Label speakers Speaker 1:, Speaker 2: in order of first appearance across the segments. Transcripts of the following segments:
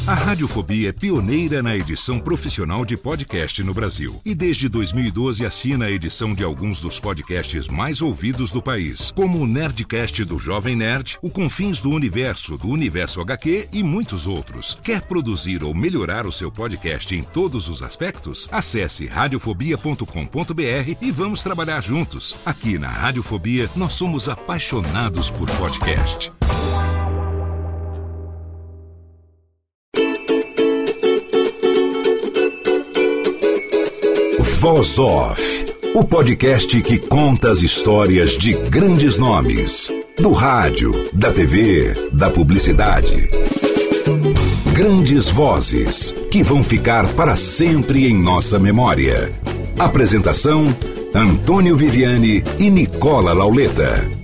Speaker 1: A Radiofobia é pioneira na edição profissional de podcast no Brasil. E desde 2012 assina a edição de alguns dos podcasts mais ouvidos do país, como o Nerdcast do Jovem Nerd, o Confins do Universo HQ e muitos outros. Quer produzir ou melhorar o seu podcast em todos os aspectos? Acesse radiofobia.com.br e vamos trabalhar juntos. Aqui na Radiofobia, nós somos apaixonados por podcast. Voz Off, o podcast que conta as histórias de grandes nomes, do rádio, da TV, da publicidade. Grandes vozes que vão ficar para sempre em nossa memória. Apresentação: Antônio Viviani e Nicola Lauleta.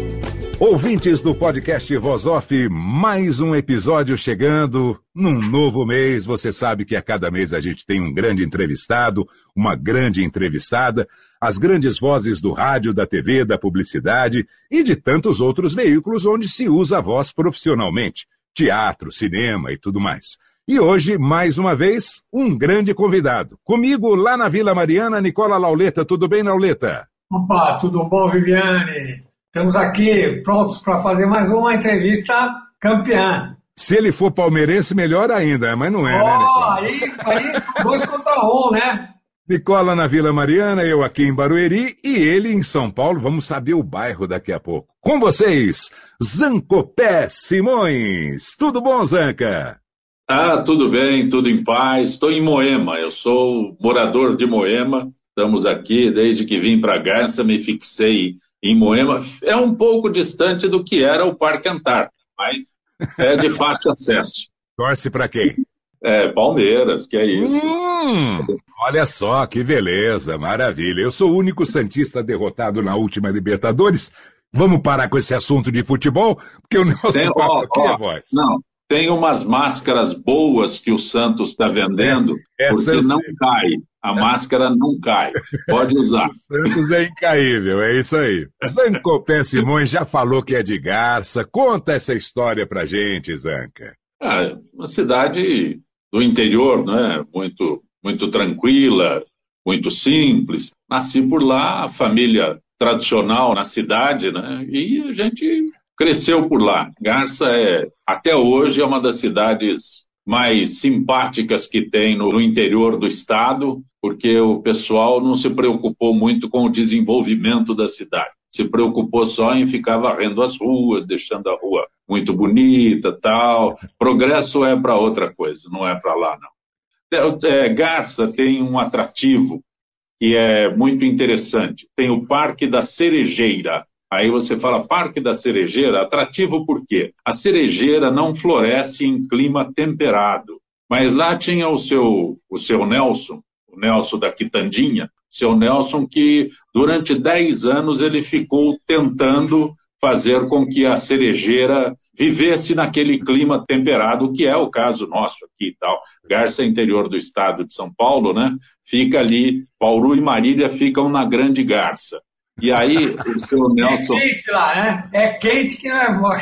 Speaker 1: Ouvintes do podcast Voz Off, mais um episódio chegando num novo mês. Você sabe que a cada mês a gente tem um grande entrevistado, uma grande entrevistada, as grandes vozes do rádio, da TV, da publicidade e de tantos outros veículos onde se usa a voz profissionalmente, teatro, cinema e tudo mais. E hoje, mais uma vez, um grande convidado. Comigo, lá na Vila Mariana, Nicola Lauleta. Tudo bem, Lauleta?
Speaker 2: Opa, tudo bom, Viviane? Estamos aqui prontos para fazer mais uma entrevista campeã.
Speaker 1: Se ele for palmeirense, melhor ainda, mas não é, né, Nicola?
Speaker 2: Aí são 2 contra 1, né?
Speaker 1: Nicola na Vila Mariana, eu aqui em Barueri e ele em São Paulo. Vamos saber o bairro daqui a pouco. Com vocês, Zancopé Simões. Tudo bom, Zanca?
Speaker 3: Tudo bem, tudo em paz. Estou em Moema, eu sou morador de Moema. Estamos aqui, desde que vim para Garça, me fixei em Moema. É um pouco distante do que era o Parque Antártico, mas é de fácil acesso.
Speaker 1: Torce para quem?
Speaker 3: Palmeiras, que é isso.
Speaker 1: Olha só, que beleza, maravilha. Eu sou o único santista derrotado na última Libertadores. Vamos parar com esse assunto de futebol, porque o nosso papo aqui é voz.
Speaker 3: Não, tem umas máscaras boas que o Santos está vendendo, porque não cai. A máscara não cai. Pode usar.
Speaker 1: O Santos é incaível, é isso aí. Zancopé Simões já falou que é de Garça. Conta essa história pra gente, Zanca.
Speaker 3: Uma cidade do interior, né? Muito, muito tranquila, muito simples. Nasci por lá, a família tradicional na cidade, né? E a gente cresceu por lá. Garça até hoje, é uma das cidades mais simpáticas que tem no interior do estado, porque o pessoal não se preocupou muito com o desenvolvimento da cidade. Se preocupou só em ficar varrendo as ruas, deixando a rua muito bonita, tal. Progresso é para outra coisa, não é para lá, não. Garça tem um atrativo que é muito interessante. Tem o Parque da Cerejeira. Aí você fala, Parque da Cerejeira, atrativo por quê? A cerejeira não floresce em clima temperado. Mas lá tinha o seu Nelson, o Nelson da Quitandinha, o seu Nelson que durante 10 anos ele ficou tentando fazer com que a cerejeira vivesse naquele clima temperado, que é o caso nosso aqui e tal. Garça, interior do estado de São Paulo, né? Fica ali, Bauru e Marília ficam na Grande Garça. E aí, o seu Nelson...
Speaker 2: É quente lá, né? É quente que não é bom.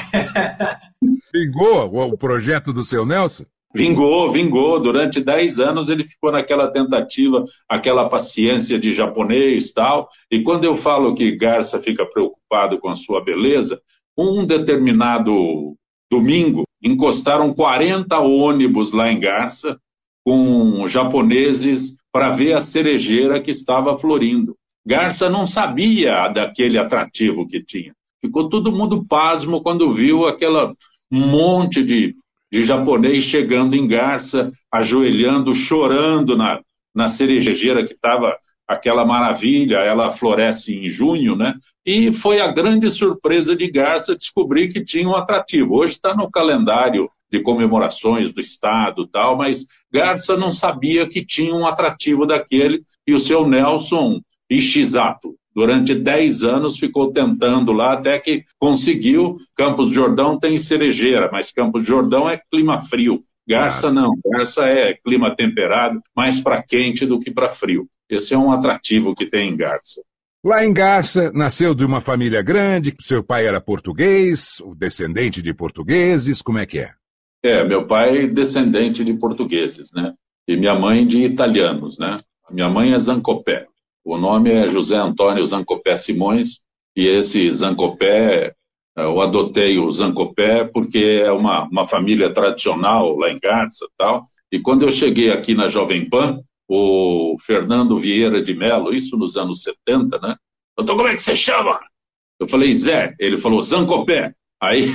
Speaker 1: Vingou o projeto do seu Nelson?
Speaker 3: Vingou. Durante 10 anos ele ficou naquela tentativa, aquela paciência de japonês e tal. E quando eu falo que Garça fica preocupado com a sua beleza, um determinado domingo, encostaram 40 ônibus lá em Garça com japoneses para ver a cerejeira que estava florindo. Garça não sabia daquele atrativo que tinha. Ficou todo mundo pasmo quando viu aquela monte de japonês chegando em Garça, ajoelhando, chorando na cerejeira que estava aquela maravilha. Ela floresce em junho, né? E foi a grande surpresa de Garça descobrir que tinha um atrativo. Hoje está no calendário de comemorações do estado e tal, mas Garça não sabia que tinha um atrativo daquele, e o seu Nelson Ishizato, durante 10 anos ficou tentando lá, até que conseguiu. Campos do Jordão tem cerejeira, mas Campos do Jordão é clima frio. Garça não, Garça é clima temperado, mais para quente do que para frio. Esse é um atrativo que tem em Garça.
Speaker 1: Lá em Garça, nasceu de uma família grande, seu pai era português, o descendente de portugueses, como é que é?
Speaker 3: Meu pai é descendente de portugueses, né? E minha mãe de italianos, né? Minha mãe é Zancopé. O nome é José Antônio Zancopé Simões, e esse Zancopé, eu adotei o Zancopé porque é uma família tradicional lá em Garça e tal. E quando eu cheguei aqui na Jovem Pan, o Fernando Vieira de Mello, isso nos anos 70, né? Então, como é que você chama? Eu falei, Zé. Ele falou, Zancopé. Aí,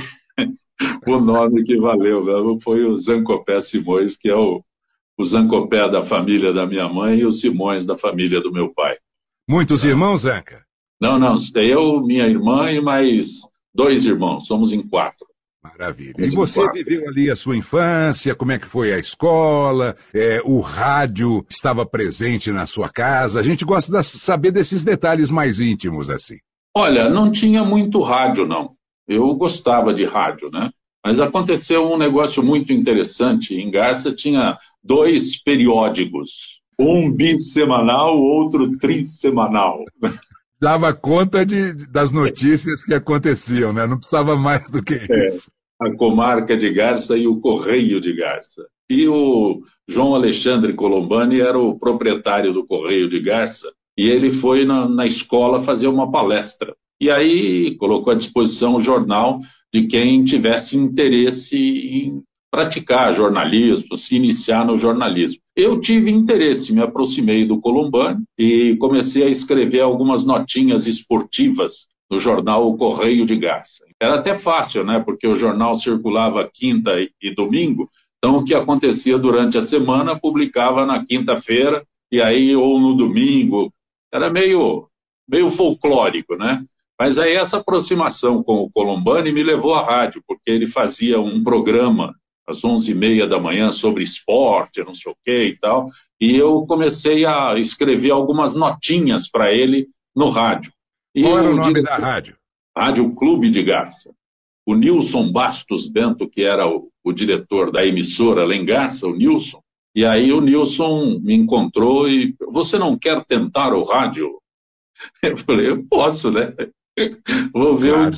Speaker 3: o nome que valeu mesmo foi o Zancopé Simões, que é o Zancopé da família da minha mãe e o Simões da família do meu pai.
Speaker 4: Muitos irmãos, Zanca?
Speaker 3: Não, eu, minha irmã e mais 2 irmãos, somos em 4.
Speaker 4: Maravilha. E você viveu ali a sua infância, como é que foi a escola, o rádio estava presente na sua casa? A gente gosta de saber desses detalhes mais íntimos, assim.
Speaker 3: Olha, não tinha muito rádio, não. Eu gostava de rádio, né? Mas aconteceu um negócio muito interessante. Em Garça tinha 2 periódicos. Um bissemanal, outro trissemanal.
Speaker 4: Dava conta das notícias que aconteciam, né? Não precisava mais do que isso.
Speaker 3: A Comarca de Garça e o Correio de Garça. E o João Alexandre Colombani era o proprietário do Correio de Garça, e ele foi na escola fazer uma palestra. E aí colocou à disposição o jornal de quem tivesse interesse em praticar jornalismo, se iniciar no jornalismo. Eu tive interesse, me aproximei do Colombani e comecei a escrever algumas notinhas esportivas no jornal O Correio de Garça. Era até fácil, né? Porque o jornal circulava quinta e domingo, então o que acontecia durante a semana publicava na quinta-feira e aí ou no domingo. Era meio folclórico, né? Mas aí essa aproximação com o Colombani me levou à rádio, porque ele fazia um programa às 11h30 da manhã sobre esporte, não sei o que e tal, e eu comecei a escrever algumas notinhas para ele no rádio.
Speaker 4: Qual era o nome da rádio?
Speaker 3: Rádio Clube de Garça. O Nilson Bastos Bento, que era o diretor da emissora lá em Garça, o Nilson, e aí o Nilson me encontrou e, você não quer tentar o rádio? Eu falei, eu posso, né? Vou ver o que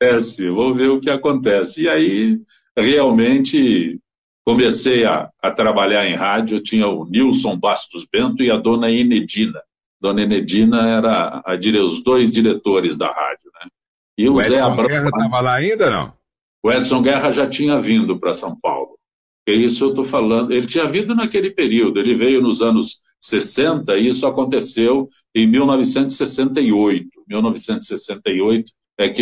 Speaker 3: acontece. E aí, realmente, comecei a trabalhar em rádio. Eu tinha o Nilson Bastos Bento e a dona Enedina. Dona Enedina era os 2 diretores da rádio, né? E o Zé
Speaker 4: Edson
Speaker 3: Abrão
Speaker 4: Guerra estava lá ainda, não?
Speaker 3: O Edson Guerra já tinha vindo para São Paulo. É isso eu estou falando. Ele tinha vindo naquele período. Ele veio nos anos 60 e isso aconteceu em 1968. 1968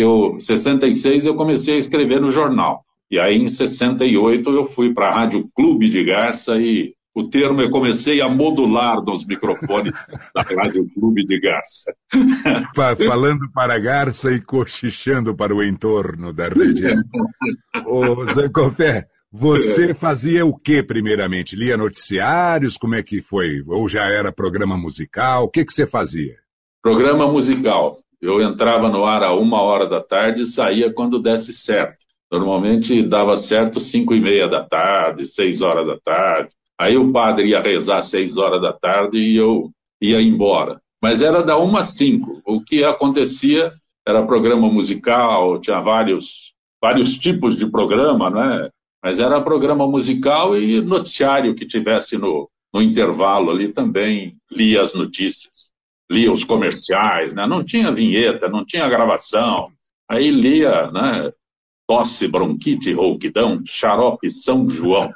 Speaker 3: 66 eu comecei a escrever no jornal. E aí em 68 eu fui para a Rádio Clube de Garça e o termo eu comecei a modular nos microfones da Rádio Clube de Garça.
Speaker 4: Falando para Garça e cochichando para o entorno da região. Ô, Zancopé, você fazia o que primeiramente? Lia noticiários? Como é que foi? Ou já era programa musical? O que você fazia?
Speaker 3: Programa musical. Eu entrava no ar a 1h da tarde e saía quando desse certo. Normalmente dava certo 5h30 da tarde, 6h da tarde. Aí o padre ia rezar às 6h da tarde e eu ia embora. Mas era da 1 às 5. O que acontecia era programa musical, tinha vários tipos de programa, né? Mas era programa musical e noticiário que tivesse no intervalo ali também lia as notícias, lia os comerciais, né? Não tinha vinheta, não tinha gravação. Aí lia, né? Tosse, bronquite, rouquidão, xarope São João.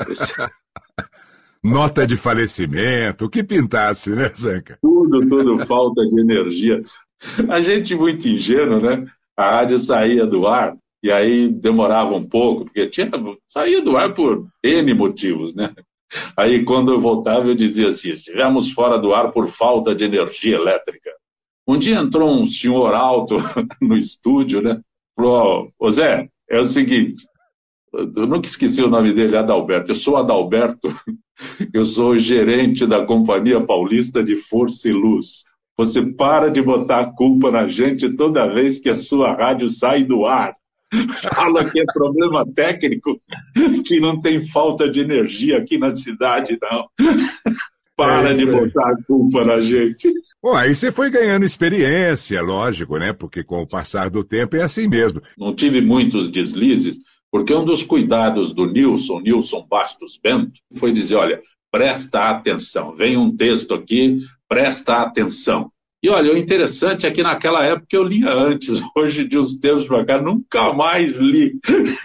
Speaker 4: Nota de falecimento, o que pintasse, né, Zanca?
Speaker 3: Tudo falta de energia. A gente muito ingênuo, né? A rádio saía do ar e aí demorava um pouco, porque saía do ar por N motivos, né? Aí quando eu voltava eu dizia assim, estivemos fora do ar por falta de energia elétrica. Um dia entrou um senhor alto no estúdio, né? Falou, ô Zé, é o seguinte, eu nunca esqueci o nome dele, Adalberto. Eu sou Adalberto, eu sou o gerente da Companhia Paulista de Força e Luz. Você para de botar a culpa na gente toda vez que a sua rádio sai do ar. Fala que é problema técnico, que não tem falta de energia aqui na cidade, não. Para de botar a culpa na gente.
Speaker 4: Bom, aí você foi ganhando experiência, lógico, né? Porque com o passar do tempo é assim mesmo.
Speaker 3: Não tive muitos deslizes, Porque um dos cuidados do Nilson Bastos Bento, foi dizer, olha, presta atenção, vem um texto aqui, presta atenção. E olha, o interessante é que naquela época eu lia antes, hoje de uns tempos para cá, nunca mais li.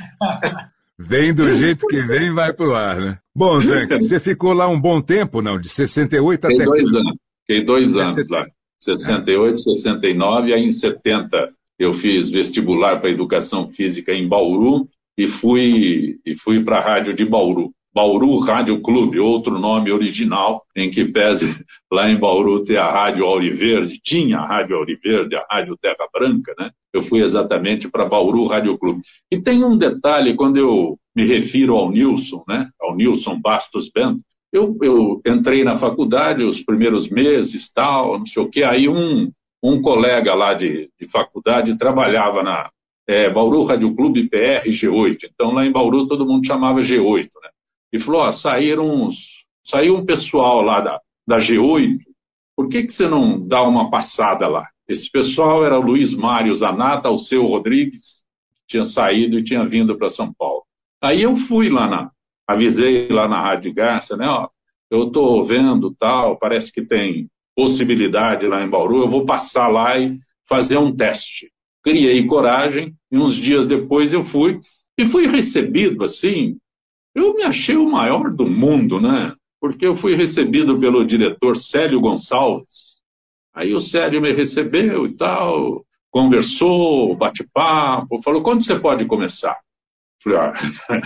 Speaker 4: Vem do jeito que vem, vai pro ar, né? Bom, Zanca, você ficou lá um bom tempo, não? De 68 até...
Speaker 3: Fiquei 2 anos lá, 68, 69, aí em 70 eu fiz vestibular para Educação Física em Bauru e fui para a rádio de Bauru. Bauru Rádio Clube, outro nome original, em que pese lá em Bauru ter a Rádio Auriverde, tinha a Rádio Auriverde, a Rádio Terra Branca, né? Eu fui exatamente para Bauru Rádio Clube. E tem um detalhe, quando eu me refiro ao Nilson, né? Ao Nilson Bastos Bento, eu entrei na faculdade, os primeiros meses, tal, não sei o quê, aí um colega lá de faculdade trabalhava na Bauru Rádio Clube PR G8, então lá em Bauru todo mundo chamava G8, né? E falou, saiu um pessoal lá da G8, por que você não dá uma passada lá? Esse pessoal era o Luiz Mário Zanata, o Seu Rodrigues, que tinha saído e tinha vindo para São Paulo. Aí eu fui lá avisei lá na Rádio Garça, né, ó, eu estou vendo tal, parece que tem possibilidade lá em Bauru, eu vou passar lá e fazer um teste. Criei coragem, e uns dias depois eu fui, e fui recebido assim. Eu me achei o maior do mundo, né? Porque eu fui recebido pelo diretor Célio Gonçalves. Aí o Célio me recebeu e tal, conversou, bate-papo, falou, quando você pode começar? Falei,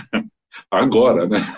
Speaker 3: agora, né?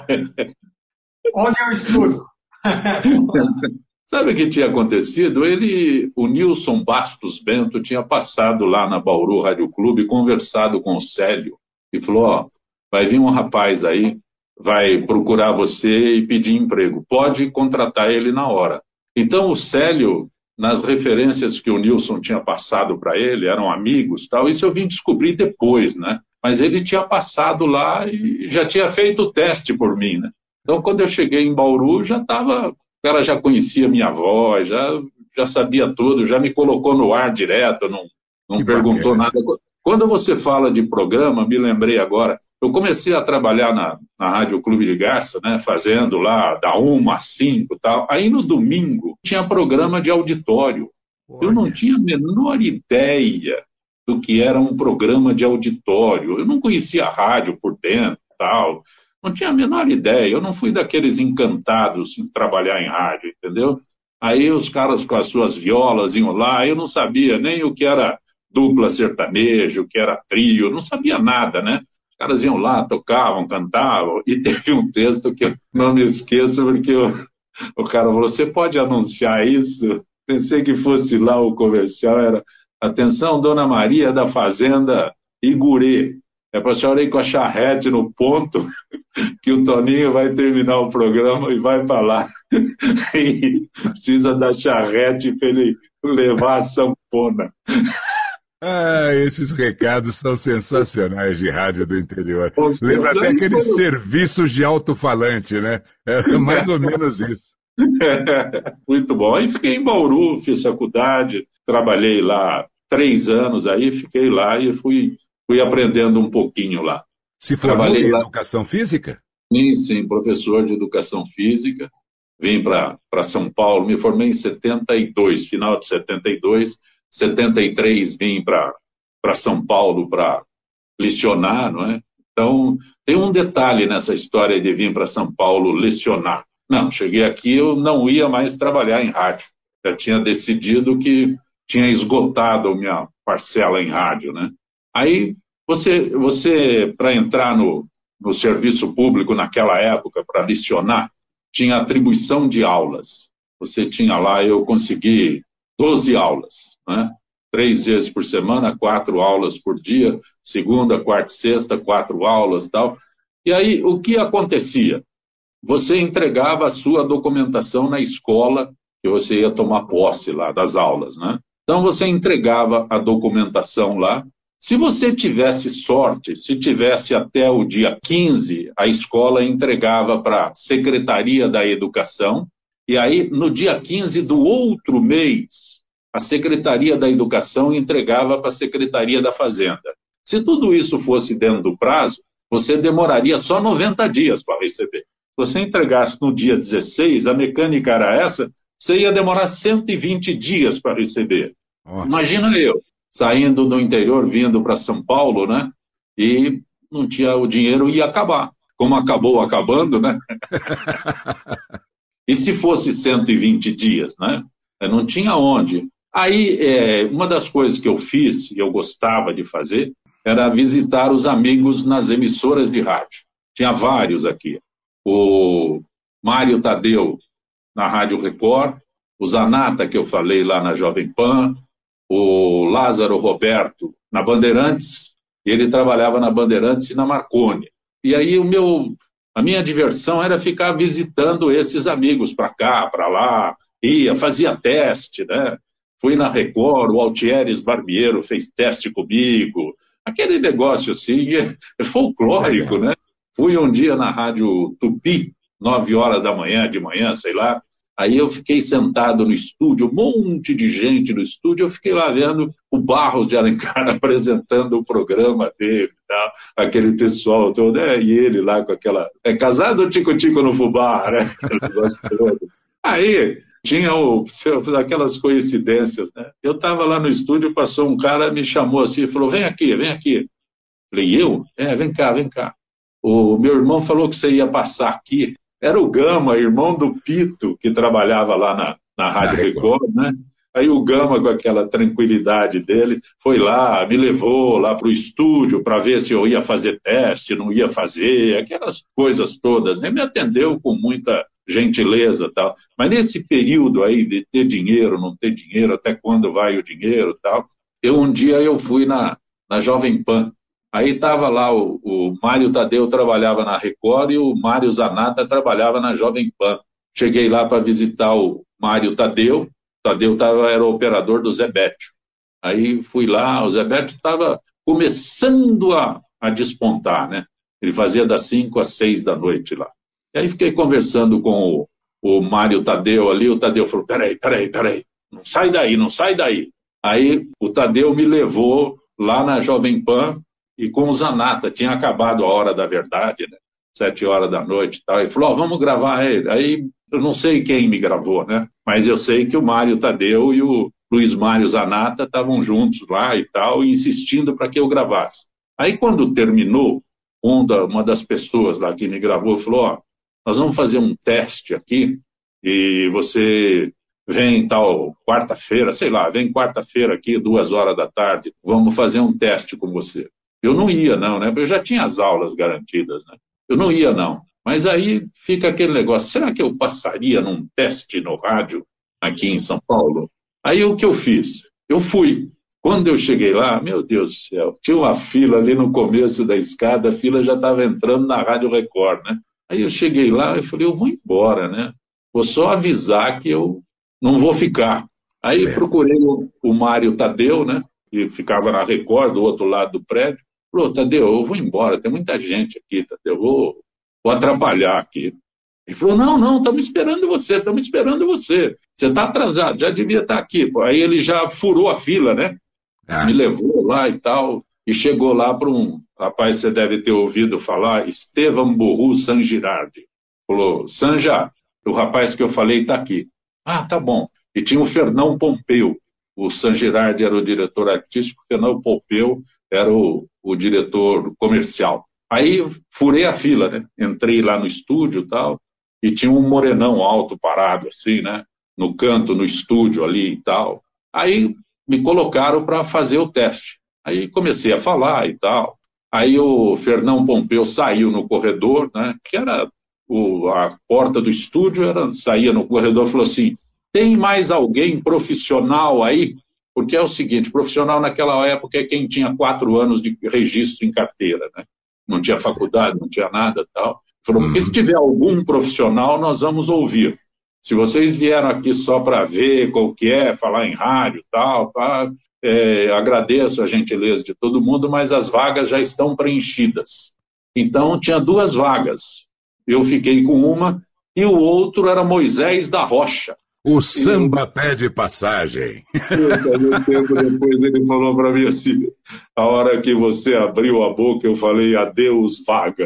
Speaker 2: Onde eu estudo?
Speaker 3: Sabe o que tinha acontecido? O Nilson Bastos Bento tinha passado lá na Bauru Rádio Clube, conversado com o Célio, e falou, ó, vai vir um rapaz aí, vai procurar você e pedir emprego. Pode contratar ele na hora. Então o Célio, nas referências que o Nilson tinha passado para ele, eram amigos, tal. Isso eu vim descobrir depois, né? Mas ele tinha passado lá e já tinha feito o teste por mim, né? Então quando eu cheguei em Bauru, o cara já conhecia minha voz, já sabia tudo, já me colocou no ar direto, não perguntou nada. Quando você fala de programa, me lembrei agora, eu comecei a trabalhar na Rádio Clube de Garça, né, fazendo lá da 1 às 5 e tal. Aí no domingo tinha programa de auditório. Olha. Eu não tinha a menor ideia do que era um programa de auditório. Eu não conhecia a rádio por dentro e tal. Não tinha a menor ideia. Eu não fui daqueles encantados em trabalhar em rádio, entendeu? Aí os caras com as suas violas iam lá, eu não sabia nem o que era dupla sertaneja, o que era trio, eu não sabia nada, né? Os caras iam lá, tocavam, cantavam, e teve um texto que eu não me esqueço, porque o cara falou, você pode anunciar isso? Pensei que fosse lá o comercial, era, atenção, Dona Maria da Fazenda Igurê, é para a senhora ir com a charrete no ponto, que o Toninho vai terminar o programa e vai para lá, e precisa da charrete para ele levar a sanfona.
Speaker 4: Esses recados são sensacionais de rádio do interior. Lembra até aqueles serviços de alto-falante, né? É mais ou menos isso.
Speaker 3: Muito bom. Aí fiquei em Bauru, fiz faculdade, trabalhei lá 3 anos, aí fiquei lá e fui aprendendo um pouquinho lá.
Speaker 4: Se formou em Educação Física?
Speaker 3: Sim, professor de Educação Física. Vim para São Paulo, me formei em 72, final de 72. 73 vim para São Paulo para lecionar, não é? Então, tem um detalhe nessa história de vir para São Paulo lecionar. Não, cheguei aqui, eu não ia mais trabalhar em rádio. Já tinha decidido que tinha esgotado a minha parcela em rádio, né? Aí, você para entrar no serviço público naquela época, para lecionar, tinha atribuição de aulas. Você tinha lá, eu consegui 12 aulas. Né? 3 vezes por semana, 4 aulas por dia, segunda, quarta e sexta, 4 aulas e tal. E aí, o que acontecia? Você entregava a sua documentação na escola, que você ia tomar posse lá das aulas, né? Então, você entregava a documentação lá. Se você tivesse sorte, se tivesse até o dia 15, a escola entregava para a Secretaria da Educação, e aí, no dia 15 do outro mês, a Secretaria da Educação entregava para a Secretaria da Fazenda. Se tudo isso fosse dentro do prazo, você demoraria só 90 dias para receber. Se você entregasse no dia 16, a mecânica era essa, você ia demorar 120 dias para receber. Nossa. Imagina eu, saindo do interior, vindo para São Paulo, né? E não tinha, o dinheiro ia acabar. Como acabou acabando, né? E se fosse 120 dias, né? Não tinha onde. Aí, uma das coisas que eu fiz, e eu gostava de fazer, era visitar os amigos nas emissoras de rádio. Tinha vários aqui. O Mário Tadeu, na Rádio Record, o Zanata, que eu falei lá na Jovem Pan, o Lázaro Roberto, na Bandeirantes, e ele trabalhava na Bandeirantes e na Marconi. E aí a minha diversão era ficar visitando esses amigos para cá, para lá, fazia teste, né? Fui na Record, o Altieres Barbiero fez teste comigo, aquele negócio assim, folclórico, né? Fui um dia na Rádio Tupi, 9 horas da manhã, de manhã, sei lá, aí eu fiquei sentado no estúdio, um monte de gente no estúdio, eu fiquei lá vendo o Barros de Alencar apresentando o programa dele, tá? Aquele pessoal todo, e ele lá com aquela... casado tico-tico no fubá, né? Aí... tinha aquelas coincidências, né? Eu estava lá no estúdio, passou um cara, me chamou assim, falou, vem aqui, vem aqui. Falei, eu? Vem cá, vem cá. O meu irmão falou que você ia passar aqui. Era o Gama, irmão do Pito, que trabalhava lá na Rádio Record, né? Aí o Gama, com aquela tranquilidade dele, foi lá, me levou lá para o estúdio para ver se eu ia fazer teste, não ia fazer, aquelas coisas todas, né? Me atendeu com muita gentileza e tal. Mas nesse período aí de ter dinheiro, não ter dinheiro, até quando vai o dinheiro e tal, um dia eu fui na Jovem Pan. Aí estava lá o Mário Tadeu trabalhava na Record e o Mário Zanata trabalhava na Jovem Pan. Cheguei lá para visitar o Mário Tadeu. Tadeu era o operador do Zé Bétio. Aí fui lá, o Zé Bétio estava começando a despontar, né? Ele fazia das 5 às 6 da noite lá. E aí fiquei conversando com o Mário Tadeu ali, o Tadeu falou, peraí, não sai daí, não sai daí. Aí o Tadeu me levou lá na Jovem Pan e com o Zanata, tinha acabado a Hora da Verdade, né? 7 horas da noite e tal. Ele falou, vamos gravar ele. Aí eu não sei quem me gravou, né? Mas eu sei que o Mário Tadeu e o Luiz Mário Zanata estavam juntos lá e tal, insistindo para que eu gravasse. Aí quando terminou, uma das pessoas lá que me gravou falou, nós vamos fazer um teste aqui e você vem tal quarta-feira, sei lá, vem quarta-feira aqui, 2 horas da tarde, vamos fazer um teste com você. Eu não ia não, né? Eu já tinha as aulas garantidas, né? Eu não ia não. Mas aí fica aquele negócio, será que eu passaria num teste no rádio aqui em São Paulo? Aí o que eu fiz? Eu fui. Quando eu cheguei lá, meu Deus do céu, tinha uma fila ali no começo da escada, a fila já estava entrando na Rádio Record, né? Aí eu cheguei lá e falei, eu vou embora, né? Vou só avisar que eu não vou ficar. Aí procurei o Mário Tadeu, né? Que ficava na Record, do outro lado do prédio. Falou, Tadeu, eu vou embora, tem muita gente aqui, Tadeu, vou atrapalhar aqui. Ele falou, não, estamos esperando você. Você está atrasado, já devia estar aqui. Aí ele já furou a fila, né? Me levou lá e tal, e chegou lá para rapaz, você deve ter ouvido falar, Estevam Burru San Girardi. Falou, Sanja, o rapaz que eu falei está aqui. Ah, tá bom. E tinha o Fernão Pompeu. O San Girardi era o diretor artístico, o Fernão Pompeu era o diretor comercial. Aí furei a fila, né? Entrei lá no estúdio e tal, e tinha um morenão alto parado assim, né? No canto, no estúdio ali e tal. Aí me colocaram para fazer o teste. Aí comecei a falar e tal. Aí o Fernão Pompeu saiu no corredor, né? Que era a porta do estúdio, saía no corredor e falou assim, tem mais alguém profissional aí? Porque é o seguinte, profissional naquela época é quem tinha 4 anos de registro em carteira, né? Não tinha faculdade, não tinha nada e tal. Falou, porque se tiver algum profissional, nós vamos ouvir. Se vocês vieram aqui só para ver qual que é, falar em rádio e tal, agradeço a gentileza de todo mundo, mas as vagas já estão preenchidas. Então, tinha 2 vagas. Eu fiquei com uma e o outro era Moisés da Rocha.
Speaker 4: O samba pede passagem.
Speaker 3: Isso, aí um tempo depois ele falou para mim assim, a hora que você abriu a boca eu falei adeus vaga.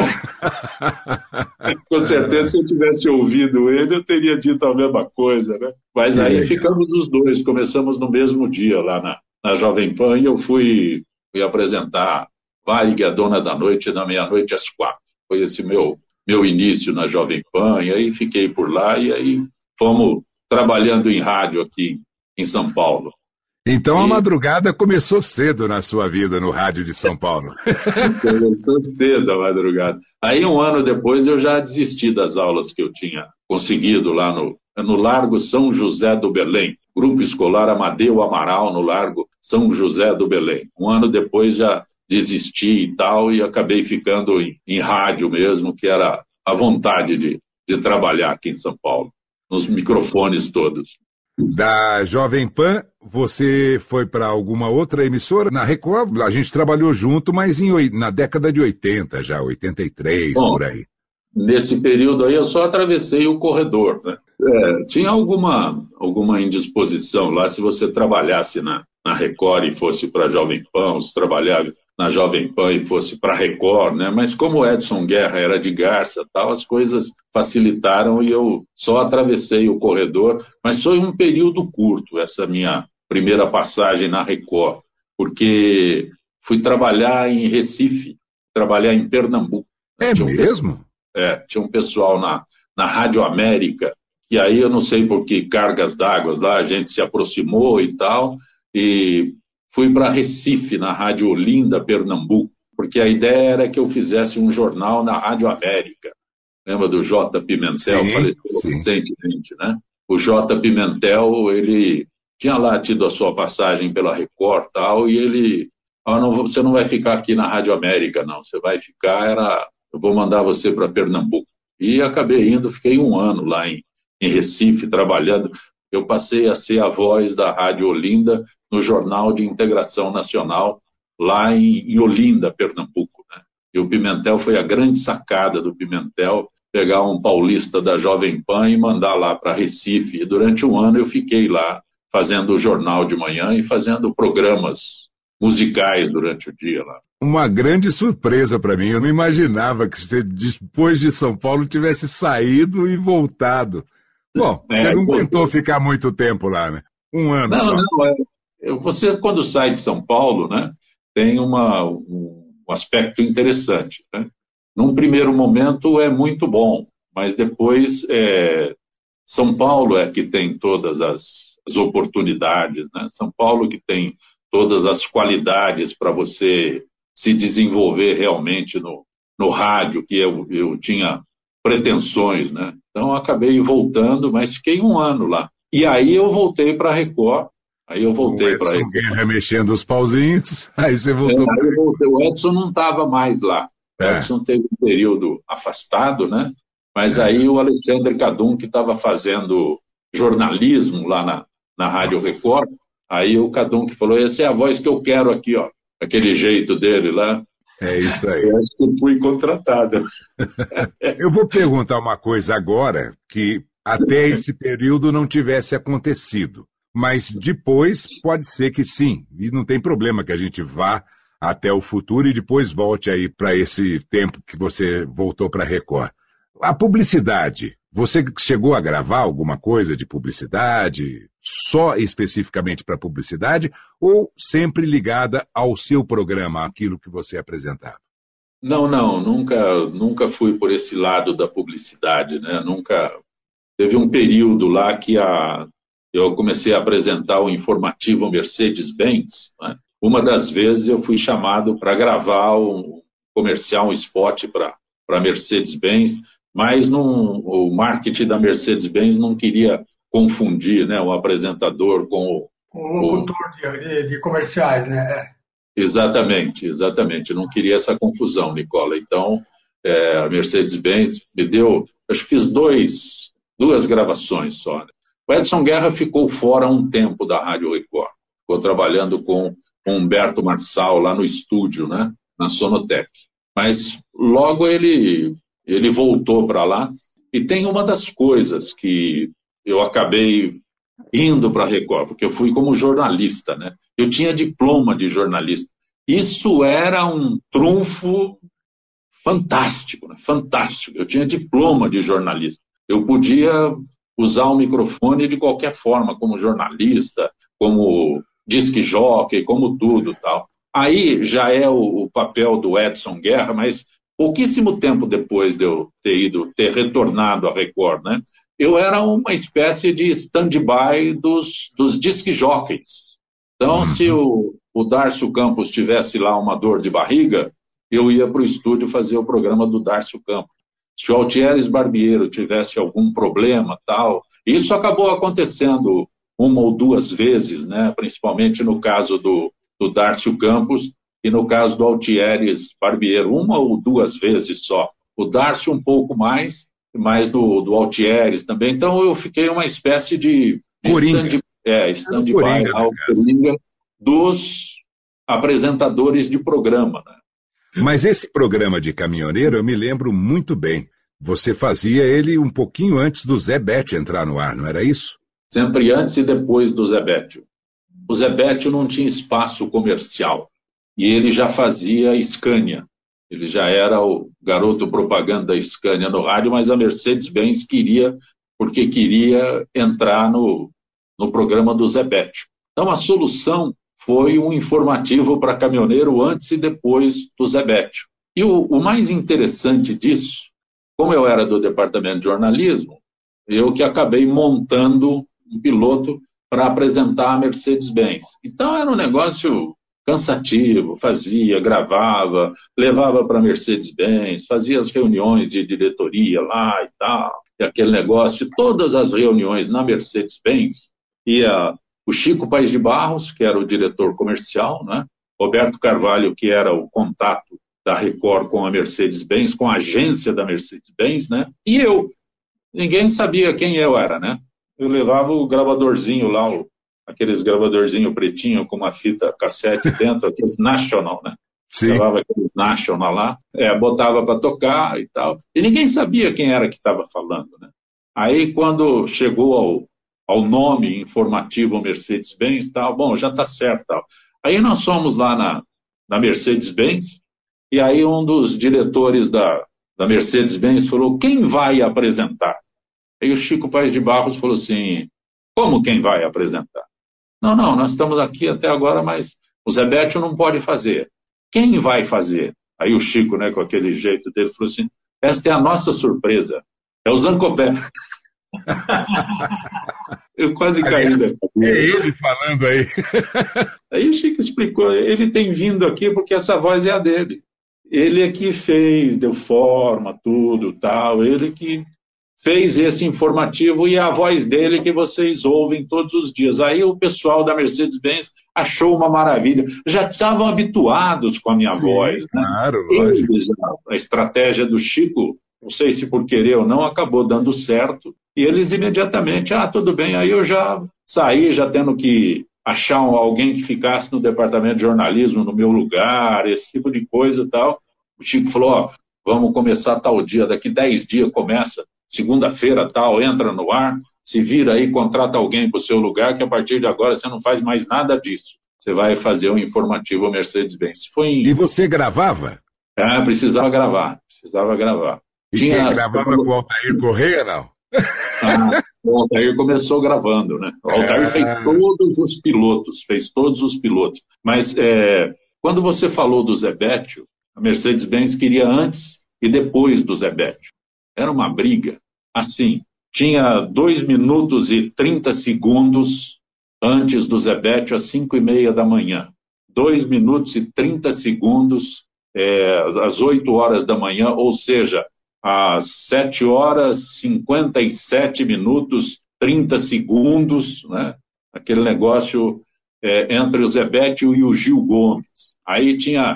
Speaker 3: Com certeza se eu tivesse ouvido ele eu teria dito a mesma coisa, né? Mas aí ficamos os dois, começamos no mesmo dia lá na Jovem Pan e eu fui apresentar Varig, a Dona da Noite, da meia-noite às 4. Foi esse meu início na Jovem Pan, e aí fiquei por lá, e aí fomos trabalhando em rádio aqui em São Paulo.
Speaker 4: Então a madrugada começou cedo na sua vida no rádio de São Paulo.
Speaker 3: Começou cedo a madrugada. Aí 1 ano depois eu já desisti das aulas que eu tinha conseguido lá no Largo São José do Belém. Grupo Escolar Amadeu Amaral no Largo São José do Belém. 1 ano depois já desisti e tal, e acabei ficando em rádio mesmo, que era a vontade de trabalhar aqui em São Paulo, nos microfones todos.
Speaker 4: Da Jovem Pan, você foi para alguma outra emissora? Na Record, a gente trabalhou junto, mas na década de 80 já, 83, bom, por aí.
Speaker 3: Nesse período aí eu só atravessei o corredor, né? Tinha alguma indisposição lá, se você trabalhasse na Record e fosse para a Jovem Pan, se trabalhava na Jovem Pan e fosse para a Record, né? Mas como o Edson Guerra era de Garça, tal, as coisas facilitaram e eu só atravessei o corredor, mas foi um período curto essa minha primeira passagem na Record, porque fui trabalhar em Recife, trabalhar em Pernambuco.
Speaker 4: É mesmo?
Speaker 3: Tinha um pessoal na Rádio América, que aí eu não sei por que cargas d'água lá, a gente se aproximou e tal, e fui para Recife, na Rádio Olinda, Pernambuco, porque a ideia era que eu fizesse um jornal na Rádio América. Lembra do J. Pimentel? Faleceu recentemente, né? O J. Pimentel, ele tinha lá tido a sua passagem pela Record e tal, e ele, você não vai ficar aqui na Rádio América, não, você vai ficar, eu vou mandar você para Pernambuco. E acabei indo, fiquei 1 ano lá em Recife, trabalhando. Eu passei a ser a voz da Rádio Olinda no Jornal de Integração Nacional, lá em Olinda, Pernambuco, né? E o Pimentel foi a grande sacada do Pimentel, pegar um paulista da Jovem Pan e mandar lá para Recife. E durante 1 ano eu fiquei lá, fazendo o jornal de manhã e fazendo programas musicais durante o dia lá.
Speaker 4: Uma grande surpresa para mim. Eu não imaginava que você, depois de São Paulo, tivesse saído e voltado. Bom, você não tentou ficar muito tempo lá, né? 1 ano só.
Speaker 3: Não. Você, quando sai de São Paulo, né, tem um aspecto interessante, né? Num primeiro momento é muito bom, mas depois São Paulo é que tem todas as oportunidades, né? São Paulo que tem todas as qualidades para você se desenvolver realmente no rádio, que eu tinha pretensões, né? Então eu acabei voltando, mas fiquei 1 ano lá. E aí eu voltei para a Record.
Speaker 4: O Guerra mexendo os pauzinhos, aí você voltou.
Speaker 3: Aí eu voltei. O Edson não estava mais lá. O Edson teve um período afastado, né? Mas aí o Alexandre Kadum, que estava fazendo jornalismo lá na Rádio Record, aí o Kadum que falou, essa é a voz que eu quero aqui, ó. Aquele jeito dele lá.
Speaker 4: É isso aí.
Speaker 3: Eu acho que eu fui contratado.
Speaker 4: Eu vou perguntar uma coisa agora, que até esse período não tivesse acontecido. Mas depois pode ser que sim. E não tem problema que a gente vá até o futuro e depois volte aí para esse tempo que você voltou para a Record. A publicidade, você chegou a gravar alguma coisa de publicidade, só especificamente para publicidade, ou sempre ligada ao seu programa, aquilo que você apresentava?
Speaker 3: Não, nunca fui por esse lado da publicidade, né? Nunca. Teve um período lá que eu comecei a apresentar o informativo Mercedes-Benz, né? Uma das vezes eu fui chamado para gravar um comercial, um spot para Mercedes-Benz, mas o marketing da Mercedes-Benz não queria confundir, né, o apresentador com
Speaker 2: o locutor de comerciais, né?
Speaker 3: Exatamente. Não queria essa confusão, Nicola. Então, a Mercedes-Benz me deu, acho que fiz duas gravações só, né? O Edson Guerra ficou fora 1 tempo da Rádio Record. Ficou trabalhando com o Humberto Marçal lá no estúdio, né, na Sonotec. Mas logo ele voltou para lá. E tem uma das coisas que eu acabei indo para a Record, porque eu fui como jornalista, né? Eu tinha diploma de jornalista. Isso era um trunfo fantástico, né? Fantástico. Eu tinha diploma de jornalista. Eu podia usar o microfone de qualquer forma, como jornalista, como disc jockey, como tudo, tal. Aí já é o papel do Edson Guerra, mas pouquíssimo tempo depois de eu ter retornado à Record, né? Eu era uma espécie de stand-by dos disc jockeys. Então, se o Dárcio Campos tivesse lá uma dor de barriga, eu ia para o estúdio fazer o programa do Dárcio Campos. Se o Altieres Barbiero tivesse algum problema, tal, isso acabou acontecendo uma ou duas vezes, né? Principalmente no caso do Dárcio Campos e no caso do Altieres Barbiero, uma ou duas vezes só. O Dárcio um pouco mais do Altieres também. Então eu fiquei uma espécie de stand-by, coringa dos apresentadores de programa, né?
Speaker 4: Mas esse programa de caminhoneiro eu me lembro muito bem. Você fazia ele um pouquinho antes do Zé Béttio entrar no ar, não era isso?
Speaker 3: Sempre antes e depois do Zé Béttio. O Zé Béttio não tinha espaço comercial e ele já fazia Scania. Ele já era o garoto propaganda da Scania no rádio, mas a Mercedes-Benz queria entrar no programa do Zé Béttio. Então a solução foi um informativo para caminhoneiro antes e depois do Zé Béttio. E o mais interessante disso, como eu era do departamento de jornalismo, eu que acabei montando um piloto para apresentar a Mercedes-Benz. Então era um negócio cansativo, gravava, levava para a Mercedes-Benz, fazia as reuniões de diretoria lá e tal, e aquele negócio, todas as reuniões na Mercedes-Benz, ia o Chico Paes de Barros, que era o diretor comercial, né? Roberto Carvalho, que era o contato da Record com a Mercedes-Benz, com a agência da Mercedes-Benz, né? E eu. Ninguém sabia quem eu era, né? Eu levava o gravadorzinho lá, aqueles gravadorzinho pretinho com uma fita cassete dentro, aqueles National, né? Sim. Levava aqueles National lá, botava para tocar e tal. E ninguém sabia quem era que estava falando, né? Aí, quando chegou ao nome informativo Mercedes-Benz, tal, bom, já está certo, tal. Aí nós fomos lá na Mercedes-Benz, e aí um dos diretores da Mercedes-Benz falou, quem vai apresentar? Aí o Chico Paes de Barros falou assim, como quem vai apresentar? Não, nós estamos aqui até agora, mas o Zé Béttio não pode fazer. Quem vai fazer? Aí o Chico, né, com aquele jeito dele, falou assim, esta é a nossa surpresa, é o Zancopé. Eu quase caí da cadeira.
Speaker 4: É ele falando aí.
Speaker 3: Aí o Chico explicou, ele tem vindo aqui porque essa voz é a dele. Ele é que fez, deu forma, tudo, tal, ele que fez esse informativo e é a voz dele que vocês ouvem todos os dias. Aí o pessoal da Mercedes-Benz achou uma maravilha. Já estavam habituados com a minha voz.
Speaker 4: Claro,
Speaker 3: né? Lógico. A estratégia do Chico, não sei se por querer ou não, acabou dando certo. E eles imediatamente, tudo bem, aí eu já saí, já tendo que achar alguém que ficasse no departamento de jornalismo no meu lugar, esse tipo de coisa e tal. O Chico falou, vamos começar tal dia, daqui 10 dias começa, segunda-feira tal, entra no ar, se vira aí, contrata alguém para o seu lugar, que a partir de agora você não faz mais nada disso. Você vai fazer o informativo Mercedes-Benz.
Speaker 4: E você gravava?
Speaker 3: Precisava gravar.
Speaker 4: E quem gravava com o Altair Correia, não?
Speaker 3: O Altair começou gravando, né? O Altair fez todos os pilotos. Mas quando você falou do Zé Béttio, a Mercedes-Benz queria antes e depois do Zé Béttio. Era uma briga. Assim, tinha 2 minutos e 30 segundos antes do Zé Béttio, às 5h30 da manhã. 2 minutos e 30 segundos às 8 horas da manhã, ou seja, às 7 horas, 57 minutos, 30 segundos, né? Aquele negócio entre o Zé Béttio e o Gil Gomes. Aí tinha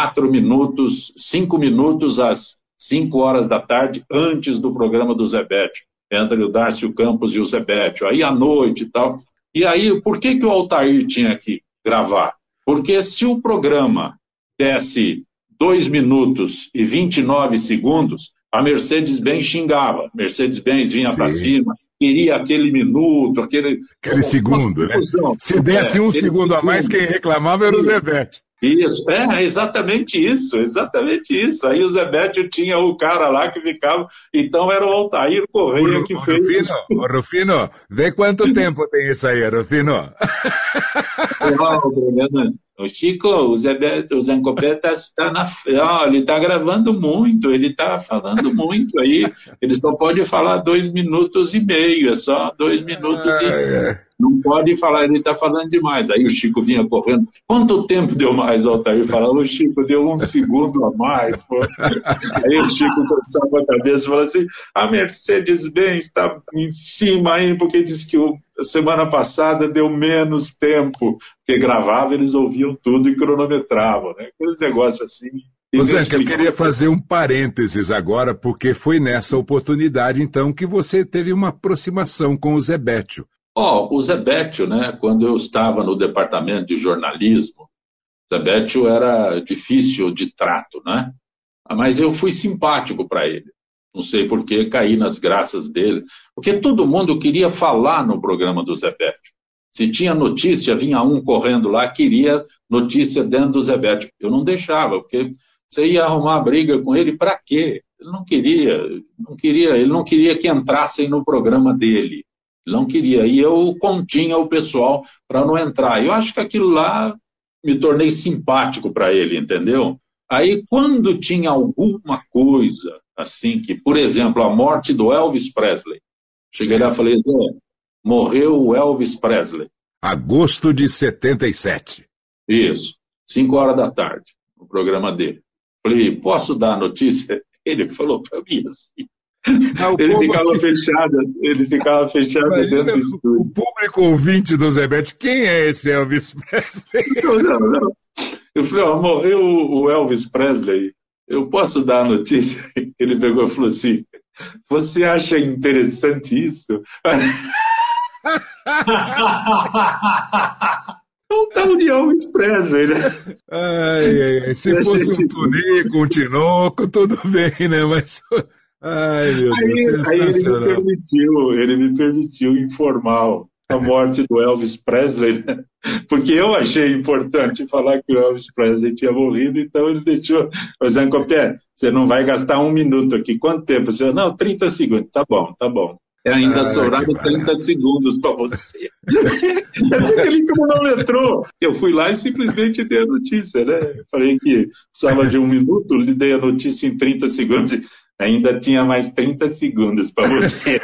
Speaker 3: 5 minutos às 5 horas da tarde, antes do programa do Zé Béttio, entre o Dárcio Campos e o Zé Béttio. Aí à noite e tal. E aí, por que o Altair tinha que gravar? Porque se o programa desse 2 minutos e 29 segundos, a Mercedes-Benz xingava. Mercedes-Benz vinha para cima, queria aquele minuto, aquele
Speaker 4: segundo, né? Se desse um segundo a mais, quem reclamava era o Zebete.
Speaker 3: Isso, exatamente isso. Aí o Zebete tinha o cara lá que ficava, então era o Altair Correia que fez.
Speaker 4: Rufino, vê quanto tempo tem isso aí, Rufino.
Speaker 3: O Chico, o Zancopé ele está gravando muito, ele está falando muito aí, ele só pode falar 2 minutos e meio, é só 2 minutos e meio. Não pode falar, ele está falando demais. Aí o Chico vinha correndo. Quanto tempo deu mais, Altair? Falava, o Chico deu 1 segundo a mais. Pô. Aí o Chico coçava a cabeça e falava assim, a Mercedes-Benz está em cima aí, porque disse que a semana passada deu menos tempo. Porque gravava, eles ouviam tudo e cronometravam, né? Aqueles negócios assim.
Speaker 4: Zanca, eu queria fazer um parênteses agora, porque foi nessa oportunidade, então, que você teve uma aproximação com o Zebete.
Speaker 3: O Zebete, né, quando eu estava no departamento de jornalismo, Zebete era difícil de trato, né? Mas eu fui simpático para ele. Não sei por que caí nas graças dele. Porque todo mundo queria falar no programa do Zebete. Se tinha notícia, vinha um correndo lá, queria notícia dentro do Zebete. Eu não deixava, porque você ia arrumar briga com ele, para quê? Ele não queria que entrassem no programa dele. Ele não queria, e eu continha o pessoal para não entrar. Eu acho que aquilo lá me tornei simpático para ele, entendeu? Aí, quando tinha alguma coisa, assim, que, por exemplo, a morte do Elvis Presley, cheguei lá e falei, morreu o Elvis Presley.
Speaker 4: Agosto de 77.
Speaker 3: Isso, 5 horas da tarde, no programa dele. Falei, posso dar a notícia? Ele falou para mim assim. Ele ficava fechado dentro do estúdio.
Speaker 4: O público ouvinte do Zebete, quem é esse Elvis Presley?
Speaker 3: Não. Eu falei, morreu o Elvis Presley, eu posso dar a notícia? Ele pegou e falou assim, você acha interessante isso? Não tá o Elvis Presley, né?
Speaker 4: Se fosse um turnê com um tinoco, tudo bem, né? Mas... Ai, meu Deus,
Speaker 3: aí ele me permitiu informar a morte do Elvis Presley, né? Porque eu achei importante falar que o Elvis Presley tinha morrido, então ele deixou. O Zancopé, você não vai gastar 1 minuto aqui. Quanto tempo? Você, não, 30 segundos. Tá bom. Ainda sobraram 30 segundos para você. Assim que ele cronometrou. Eu fui lá e simplesmente dei a notícia, né? Falei que precisava de 1 minuto, lhe dei a notícia em 30 segundos. Ainda tinha mais 30 segundos para você.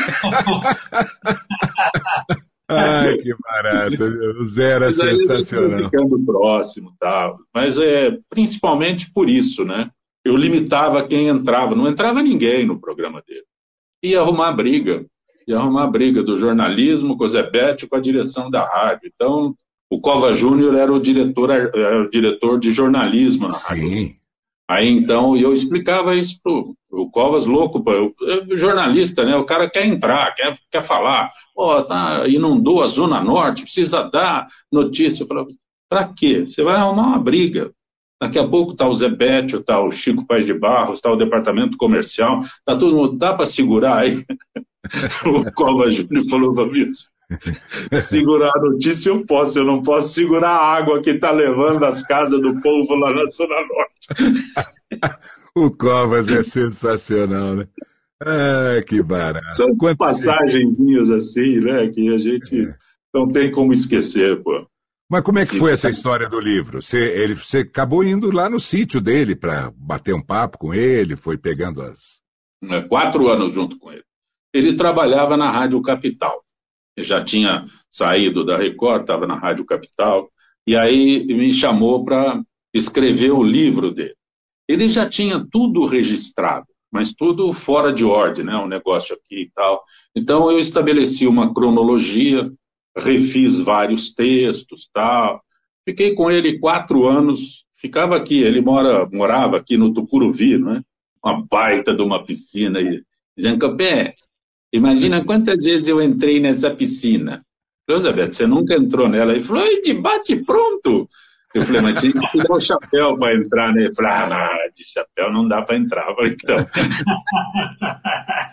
Speaker 4: Ai, que barato. O Zé era sensacional.
Speaker 3: Ficando próximo, tal. Mas principalmente por isso, né? Eu limitava quem entrava. Não entrava ninguém no programa dele. Ia arrumar briga do jornalismo com o Zebete, com a direção da rádio. Então, o Cova Júnior era o diretor de jornalismo na rádio.
Speaker 4: Sim.
Speaker 3: Aí, então, eu explicava isso pro Covas, louco, jornalista, né? O cara quer entrar, quer falar. Inundou a Zona Norte, precisa dar notícia. Eu falava, pra quê? Você vai arrumar uma briga. Daqui a pouco tá o Zebete, tá o Chico Paes de Barros, tá o departamento comercial, tá todo mundo, dá para segurar aí? O Cova Júnior falou para mim, segurar a notícia eu posso, eu não posso segurar a água que tá levando as casas do povo lá na Zona Norte.
Speaker 4: O Covas é sensacional, né? Que barato.
Speaker 3: São passagenzinhas assim, né, que a gente não tem como esquecer, pô.
Speaker 4: Mas como é que foi essa história do livro? Você acabou indo lá no sítio dele para bater um papo com ele, foi pegando
Speaker 3: 4 anos junto com ele. Ele trabalhava na Rádio Capital. Ele já tinha saído da Record, estava na Rádio Capital, e aí me chamou para escrever o livro dele. Ele já tinha tudo registrado, mas tudo fora de ordem, né? Um negócio aqui e tal. Então eu estabeleci uma cronologia, refiz vários textos, tal. Fiquei com ele 4 anos, ficava aqui, ele morava aqui no Tucuruvi, né? Uma baita de uma piscina. E Zancopé, imagina quantas vezes eu entrei nessa piscina. Elizabeth, você nunca entrou nela? Ele falou, de bate pronto. Eu falei, mas tinha que tirar o chapéu para entrar, né? Ele falou, de chapéu não dá para entrar. Eu falei, então.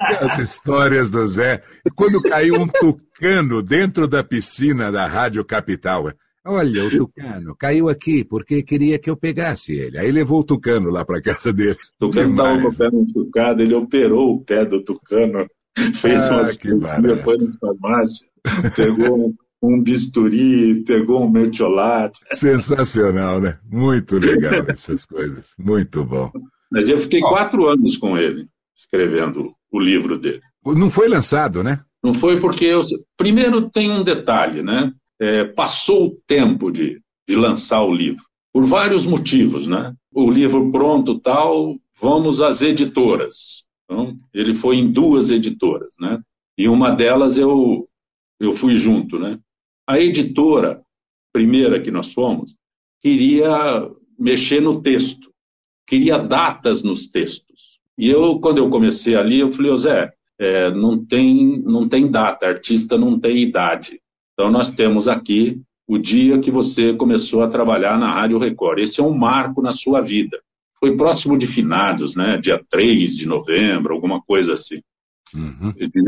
Speaker 4: As histórias do Zé. Quando caiu um tucano dentro da piscina da Rádio Capital. Olha, o tucano caiu aqui porque queria que eu pegasse ele. Aí levou o tucano lá para casa dele.
Speaker 3: O tucano estava com o pé machucado, ele operou o pé do tucano, fez uma cirurgia, foi na farmácia, pegou um bisturi, pegou um mertiolate.
Speaker 4: Sensacional, né? Muito legal essas coisas. Muito bom.
Speaker 3: Mas eu fiquei 4 anos com ele, escrevendo o livro dele.
Speaker 4: Não foi lançado, né?
Speaker 3: Não foi porque... Primeiro tem um detalhe, né? Passou o tempo de lançar o livro, por vários motivos, né? O livro pronto, tal, vamos às editoras. Então, ele foi em 2 editoras, né? E uma delas eu fui junto, né? A editora, primeira que nós fomos, queria mexer no texto, queria datas nos textos. E quando eu comecei ali, eu falei, Zé, não tem data, artista não tem idade. Então, nós temos aqui o dia que você começou a trabalhar na Rádio Record. Esse é um marco na sua vida. Foi próximo de finados, né? Dia 3 de novembro, alguma coisa assim. De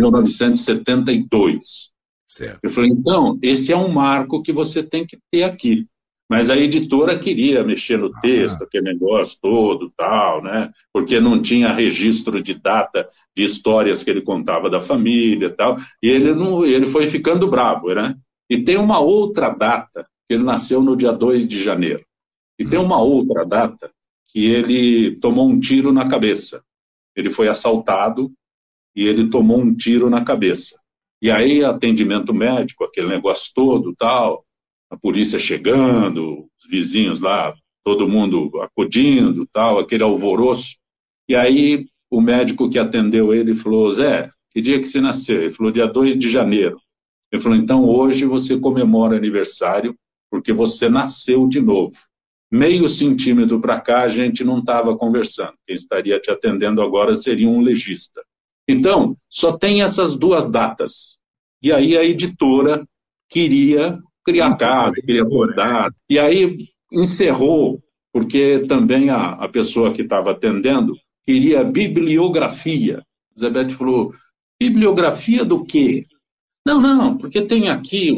Speaker 3: 1972.
Speaker 4: Certo.
Speaker 3: Eu falei, então, esse é um marco que você tem que ter aqui. Mas a editora queria mexer no texto, aquele negócio todo, tal, né? Porque não tinha registro de data de histórias que ele contava da família, tal. E ele foi ficando bravo, né? E tem uma outra data, que ele nasceu no dia 2 de janeiro. E tem uma outra data que ele tomou um tiro na cabeça. Ele foi assaltado e ele tomou um tiro na cabeça. E aí, atendimento médico, aquele negócio todo, tal... A polícia chegando, os vizinhos lá, todo mundo acudindo, tal, aquele alvoroço. E aí o médico que atendeu ele falou, Zé, que dia que você nasceu? Ele falou, dia 2 de janeiro. Ele falou, então hoje você comemora aniversário porque você nasceu de novo. Meio centímetro para cá a gente não estava conversando. Quem estaria te atendendo agora seria um legista. Então, só tem essas 2 datas. E aí a editora queria criar casa, queria bordar. E aí encerrou, porque também a pessoa que estava atendendo queria bibliografia. Zé Béttio falou, bibliografia do quê? Não, porque tem aqui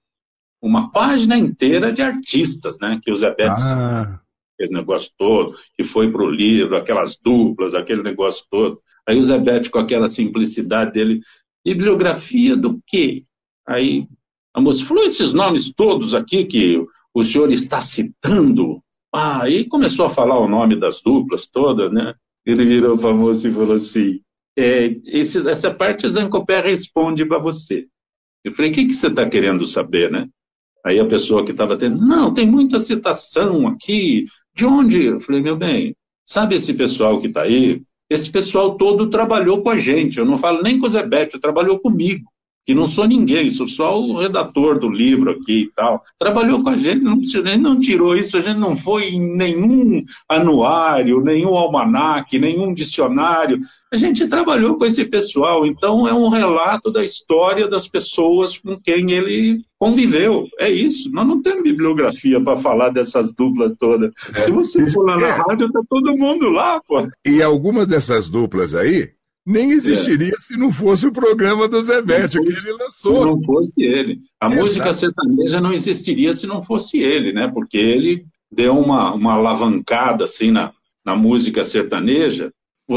Speaker 3: uma página inteira de artistas, né? Que o Zé Béttio, aquele negócio todo, que foi para o livro, aquelas duplas, aquele negócio todo. Aí o Zé Béttio, com aquela simplicidade dele, bibliografia do quê? Aí a moça falou, esses nomes todos aqui que o senhor está citando. Aí começou a falar o nome das duplas todas, né? Ele virou para a moça e falou assim, essa parte o Zancopé responde para você. Eu falei, o que você está querendo saber, né? Aí a pessoa que estava tendo, não, tem muita citação aqui. De onde? Eu falei, meu bem, sabe esse pessoal que está aí? Esse pessoal todo trabalhou com a gente. Eu não falo nem com o Zé Béttio, trabalhou comigo. Que não sou ninguém, sou só o redator do livro aqui e tal. Trabalhou com a gente, não tirou isso, a gente não foi em nenhum anuário, nenhum almanaque, nenhum dicionário. A gente trabalhou com esse pessoal, então é um relato da história das pessoas com quem ele conviveu. É isso, nós não temos bibliografia para falar dessas duplas todas. Se você for lá na rádio, tá todo mundo lá, pô.
Speaker 4: E algumas dessas duplas aí nem existiria se não fosse o programa do Zé Béttio que ele lançou.
Speaker 3: Se não fosse ele. A música sertaneja não existiria se não fosse ele, né? Porque ele deu uma alavancada assim, na música sertaneja.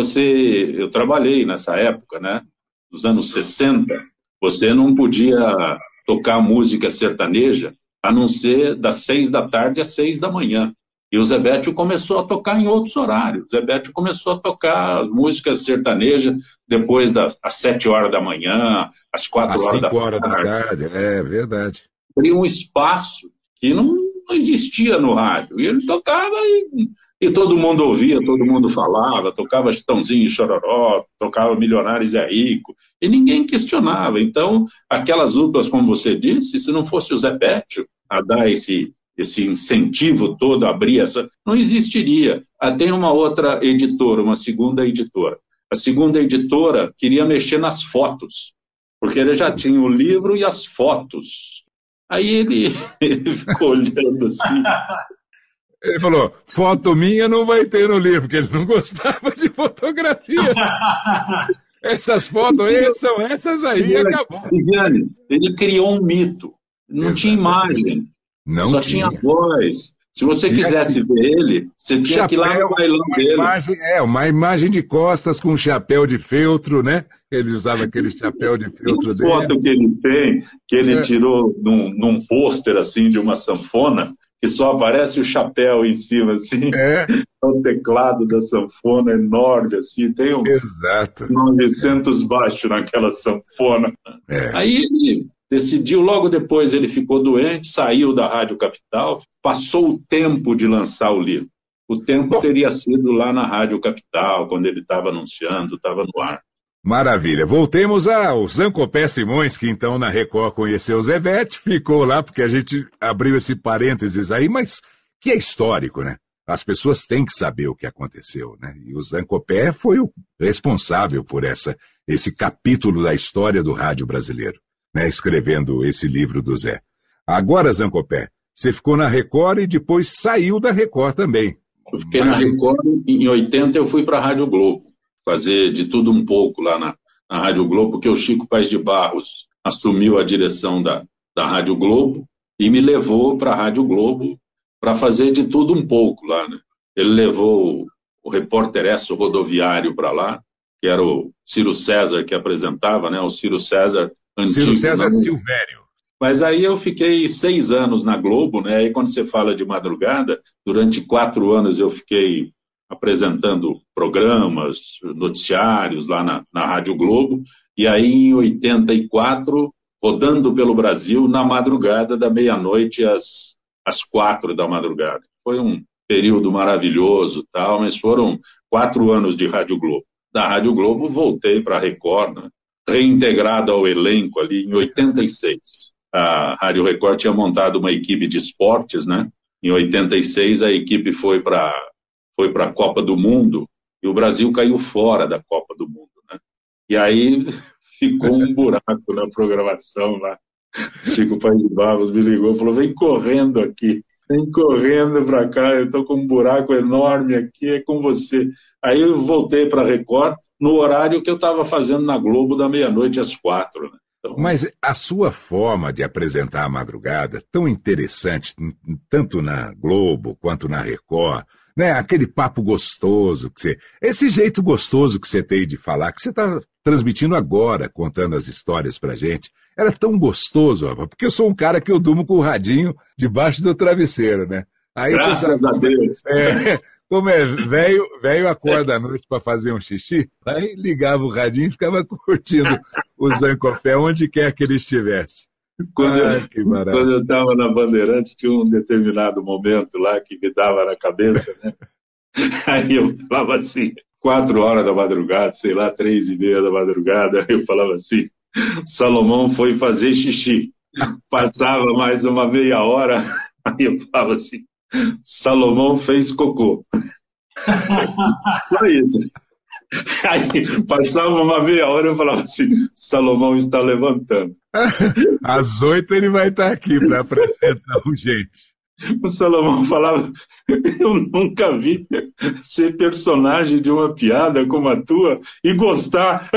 Speaker 3: Eu trabalhei nessa época, né? Nos anos 60, você não podia tocar música sertaneja a não ser das 6 da tarde às 6 da manhã. E o Zé Béttio começou a tocar em outros horários. O Zé Béttio começou a tocar as músicas sertanejas depois das 7 horas da manhã, às 4 horas da tarde. 5 horas da tarde,
Speaker 4: é verdade.
Speaker 3: Teria um espaço que não existia no rádio. E ele tocava e todo mundo ouvia, todo mundo falava, tocava Chitãozinho e Chororó, tocava Milionários e Rico, e ninguém questionava. Então, aquelas duplas, como você disse, se não fosse o Zé Béttio a dar esse incentivo todo, abrir essa, não existiria. Tem uma outra editora, uma segunda editora. A segunda editora queria mexer nas fotos, porque ele já tinha o livro e as fotos. Aí ele ficou olhando assim.
Speaker 4: Ele falou, foto minha não vai ter no livro, porque ele não gostava de fotografia. Essas fotos são essas aí, acabou.
Speaker 3: Viviane, ele criou um mito. Não tinha imagem. Só tinha voz. Se você quisesse ver ele, você tinha que ir lá no bailão dele.
Speaker 4: Uma imagem de costas com um chapéu de feltro, né? Ele usava aquele chapéu de feltro dele.
Speaker 3: Uma foto que ele tem, que ele tirou num pôster, assim, de uma sanfona, que só aparece o chapéu em cima, assim. O teclado da sanfona enorme, assim. Tem 900 baixos naquela sanfona. Aí ele decidiu, logo depois ele ficou doente, saiu da Rádio Capital, passou o tempo de lançar o livro. O tempo teria sido lá na Rádio Capital, quando ele estava anunciando, estava no ar.
Speaker 4: Maravilha. Voltemos ao Zancopé Simões, que então na Record conheceu o Zevete, ficou lá porque a gente abriu esse parênteses aí, mas que é histórico, né? As pessoas têm que saber o que aconteceu, né? E o Zancopé foi o responsável por esse capítulo da história do rádio brasileiro, né? Escrevendo esse livro do Zé. Agora, Zancopé, você ficou na Record e depois saiu da Record também.
Speaker 3: Eu fiquei na Record, em 80 eu fui para a Rádio Globo, fazer de tudo um pouco lá na Rádio Globo, porque o Chico Paes de Barros assumiu a direção da Rádio Globo e me levou para a Rádio Globo para fazer de tudo um pouco lá, né? Ele levou o repórter rodoviário para lá, que era o Ciro César que apresentava, né? O Ciro César antigo.
Speaker 4: Ciro César Silvério.
Speaker 3: Mas aí eu fiquei 6 anos na Globo, né? Aí quando você fala de madrugada, durante 4 anos eu fiquei apresentando programas, noticiários lá na Rádio Globo, e aí em 84, rodando pelo Brasil na madrugada da meia-noite às 4 da madrugada. Foi um período maravilhoso, tal, mas foram 4 anos de Rádio Globo. Da Rádio Globo voltei para a Record, né? Reintegrado ao elenco ali em 86. A Rádio Record tinha montado uma equipe de esportes, né? Em 86 a equipe foi para a Copa do Mundo e o Brasil caiu fora da Copa do Mundo, né? E aí ficou um buraco na programação lá. Chico Paes de Barros me ligou e falou: vem correndo aqui, vem correndo para cá, eu estou com um buraco enorme aqui, é com você. Aí eu voltei para a Record no horário que eu estava fazendo na Globo da meia-noite às 4, né? Então...
Speaker 4: Mas a sua forma de apresentar a madrugada, tão interessante, tanto na Globo quanto na Record, né? Aquele papo gostoso, esse jeito gostoso que você tem de falar, que você está transmitindo agora, contando as histórias pra gente, era tão gostoso, rapaz, porque eu sou um cara que eu durmo com o radinho debaixo do travesseiro, né? Aí
Speaker 3: graças a Deus.
Speaker 4: Como é velho acorda à noite para fazer um xixi, aí ligava o radinho e ficava curtindo o Zancopé onde quer que ele estivesse.
Speaker 3: Quando eu estava na Bandeirantes, tinha um determinado momento lá que me dava na cabeça, né? Aí eu falava assim, 4 horas da madrugada, sei lá, 3:30 da madrugada, eu falava assim, Salomão foi fazer xixi. Passava mais uma meia hora, aí eu falava assim, Salomão fez cocô. Só isso. Aí passava uma meia hora e eu falava assim, Salomão está levantando.
Speaker 4: Às 8 ele vai estar aqui para apresentar o gente.
Speaker 3: O Salomão falava, eu nunca vi ser personagem de uma piada como a tua e gostar.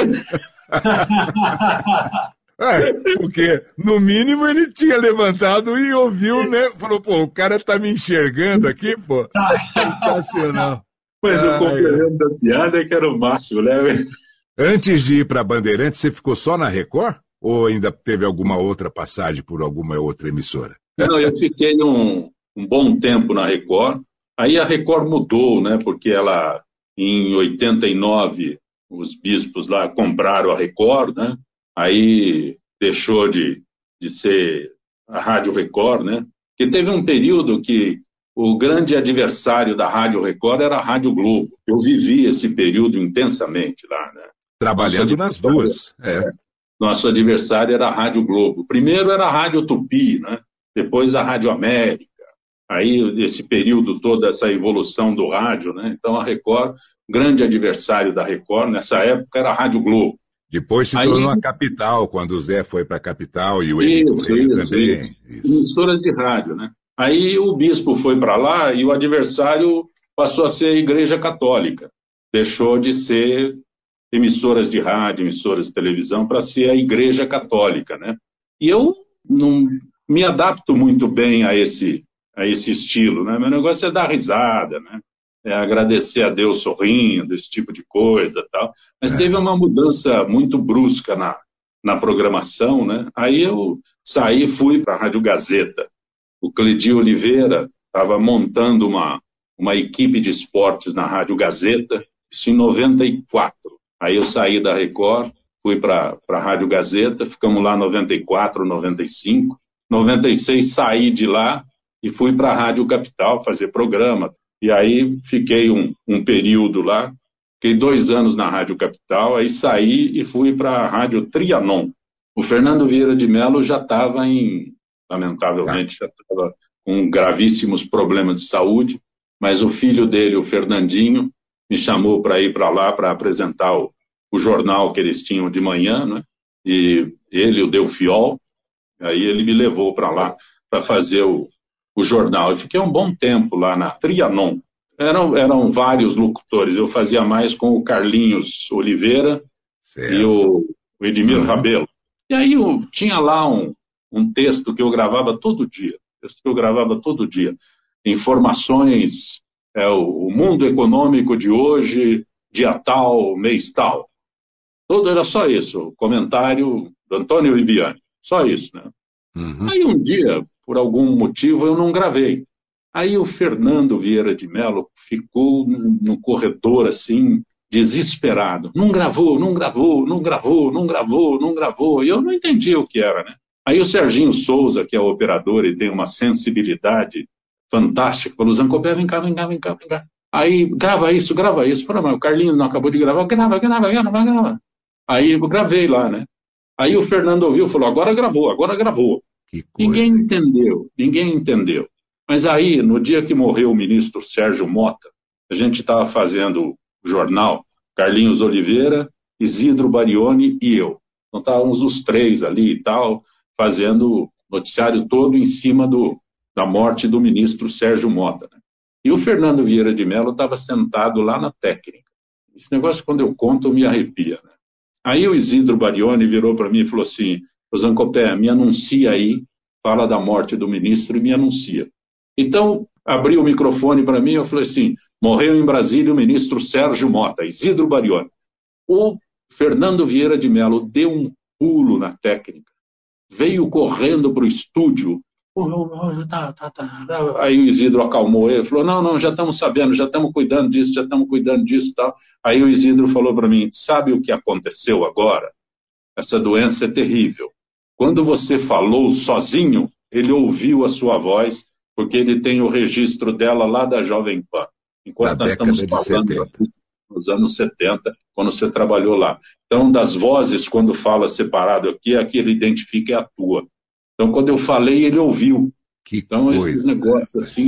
Speaker 4: Porque, no mínimo, ele tinha levantado e ouviu, né? Falou, pô, o cara tá me enxergando aqui, pô. Sensacional.
Speaker 3: Mas o complemento da piada é que era o máximo, né?
Speaker 4: Antes de ir para Bandeirantes, você ficou só na Record? Ou ainda teve alguma outra passagem por alguma outra emissora?
Speaker 3: Não, eu fiquei um bom tempo na Record. Aí a Record mudou, né? Porque ela, em 89, os bispos lá compraram a Record, né? Aí deixou de ser a Rádio Record, né? Porque teve um período que o grande adversário da Rádio Record era a Rádio Globo. Eu vivi esse período intensamente lá, né?
Speaker 4: Trabalhando nas duas.
Speaker 3: Nosso adversário era a Rádio Globo. Primeiro era a Rádio Tupi, né? Depois a Rádio América. Aí, esse período todo, essa evolução do rádio, né? Então, a Record, grande adversário da Record, nessa época, era a Rádio Globo.
Speaker 4: Depois se tornou a Capital, quando o Zé foi para a Capital e o Henrique também.
Speaker 3: Isso. Emissoras de rádio, né? Aí o bispo foi para lá e o adversário passou a ser a Igreja Católica. Deixou de ser emissoras de rádio, emissoras de televisão, para ser a Igreja Católica, né? E eu não me adapto muito bem a esse estilo, né? Meu negócio é dar risada, né? É agradecer a Deus sorrindo, esse tipo de coisa, tal. Mas teve uma mudança muito brusca na programação, né? Aí eu saí e fui para a Rádio Gazeta. O Cledir Oliveira estava montando uma equipe de esportes na Rádio Gazeta, isso em 94. Aí eu saí da Record, fui para a Rádio Gazeta, ficamos lá 94, 95. 96 saí de lá e fui para a Rádio Capital fazer programa. E aí fiquei um período lá, fiquei 2 anos na Rádio Capital, aí saí e fui para a Rádio Trianon. O Fernando Vieira de Mello já estava lamentavelmente, já estava com gravíssimos problemas de saúde, mas o filho dele, o Fernandinho, me chamou para ir para lá para apresentar o jornal que eles tinham de manhã, né? E ele, o Delfiol, aí ele me levou para lá para fazer o jornal. Eu fiquei um bom tempo lá na Trianon. Eram vários locutores, eu fazia mais com o Carlinhos Oliveira e o Edmir Rabelo. E aí tinha lá um texto que eu gravava todo dia, informações, o mundo econômico de hoje, dia tal, mês tal. Todo era só isso, comentário do Antônio Viviani, só isso, né? Aí um dia, por algum motivo, eu não gravei. Aí o Fernando Vieira de Mello ficou no corredor, assim, desesperado. Não gravou. E eu não entendi o que era, né? Aí o Serginho Souza, que é o operador e tem uma sensibilidade fantástica, falou, Zancopé, vem cá. Aí, grava isso. Falei, mas o Carlinhos não acabou de gravar. Grava. Aí eu gravei lá, né? Aí o Fernando ouviu e falou, agora gravou. Ninguém entendeu. Mas aí, no dia que morreu o ministro Sérgio Mota, a gente estava fazendo o jornal, Carlinhos Oliveira, Isidro Barioni e eu. Então estávamos os 3 ali e tal, fazendo o noticiário todo em cima da morte do ministro Sérgio Mota, né? E o Fernando Vieira de Mello estava sentado lá na técnica. Esse negócio, quando eu conto, me arrepia, né? Aí o Isidro Barioni virou para mim e falou assim, Zancopé, me anuncia aí, fala da morte do ministro e me anuncia. Então, abriu o microfone para mim e eu falei assim, morreu em Brasília o ministro Sérgio Mota, Isidro Barioni. O Fernando Vieira de Mello deu um pulo na técnica, veio correndo para o estúdio. Aí o Isidro acalmou ele, falou, não, já estamos sabendo, já estamos cuidando disso e tal. Aí o Isidro falou para mim, sabe o que aconteceu agora? Essa doença é terrível. Quando você falou sozinho, ele ouviu a sua voz, porque ele tem o registro dela lá da Jovem Pan. Enquanto nós estamos falando nos anos 70, quando você trabalhou lá. Então, das vozes, quando fala separado aqui, a que ele identifica é a tua. Então, quando eu falei, ele ouviu. Então, esses negócios assim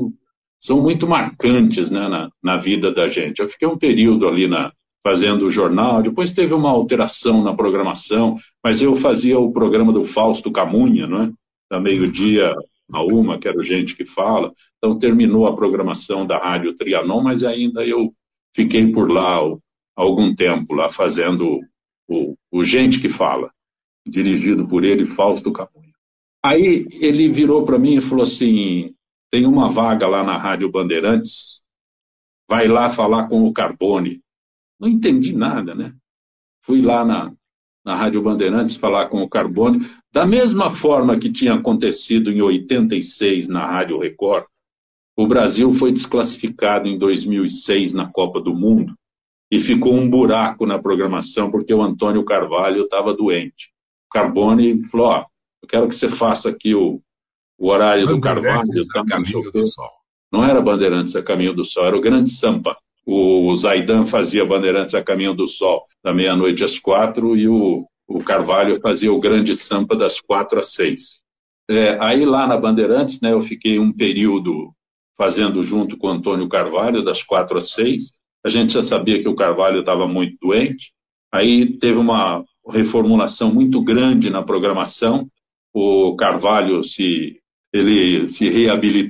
Speaker 3: são muito marcantes, né, na vida da gente. Eu fiquei um período ali fazendo o jornal, depois teve uma alteração na programação, mas eu fazia o programa do Fausto Camunha, né, da meio-dia a 1, que era o Gente que Fala. Então, terminou a programação da Rádio Trianon, mas ainda eu fiquei por lá há algum tempo, lá fazendo o Gente que Fala, dirigido por ele, Fausto Camunha. Aí ele virou para mim e falou assim, tem uma vaga lá na Rádio Bandeirantes, vai lá falar com o Carbone. Não entendi nada, né? Fui lá na Rádio Bandeirantes falar com o Carbone, da mesma forma que tinha acontecido em 86 na Rádio Record. O Brasil foi desclassificado em 2006 na Copa do Mundo e ficou um buraco na programação porque o Antônio Carvalho estava doente. O Carbone falou, eu quero que você faça aqui o horário do Carvalho.
Speaker 4: Caminho do Sol.
Speaker 3: Não era Bandeirantes a Caminho do Sol, era o Grande Sampa. O Zaidan fazia Bandeirantes a Caminho do Sol da meia-noite às 4 e o Carvalho fazia o Grande Sampa das 4 às 6. Aí lá na Bandeirantes, né, eu fiquei um período fazendo junto com o Antônio Carvalho das 4 às 6. A gente já sabia que o Carvalho estava muito doente. Aí teve uma reformulação muito grande na programação. O Carvalho se reabilitou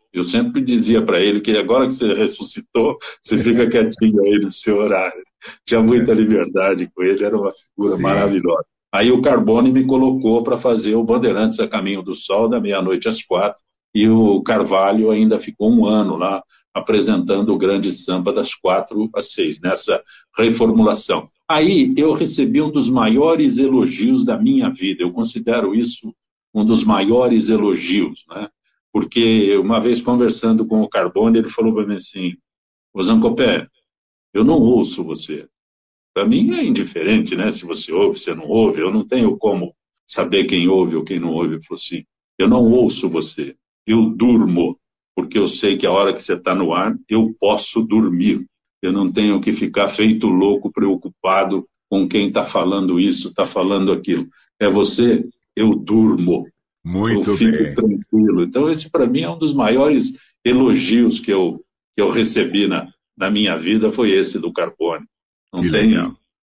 Speaker 3: Eu sempre dizia para ele que agora que você ressuscitou, você fica quietinho aí no seu horário. Tinha muita liberdade com ele, era uma figura maravilhosa. Aí o Carbone me colocou para fazer o Bandeirantes a Caminho do Sol, da meia-noite às 4, e o Carvalho ainda ficou 1 ano lá, apresentando o Grande Samba das 4 às 6, nessa reformulação. Aí eu recebi um dos maiores elogios da minha vida, eu considero isso um dos maiores elogios, né? Porque uma vez conversando com o Carbone, ele falou para mim assim: ô Zancopé, eu não ouço você. Para mim é indiferente, né? Se você ouve, se não ouve, eu não tenho como saber quem ouve ou quem não ouve. Ele falou assim: eu não ouço você, eu durmo, porque eu sei que a hora que você está no ar, eu posso dormir. Eu não tenho que ficar feito louco, preocupado com quem está falando isso, está falando aquilo. É você, eu durmo.
Speaker 4: Muito
Speaker 3: eu fico
Speaker 4: bem.
Speaker 3: Tranquilo. Então esse para mim é um dos maiores elogios que eu recebi na minha vida, foi esse do Carbone. Não tem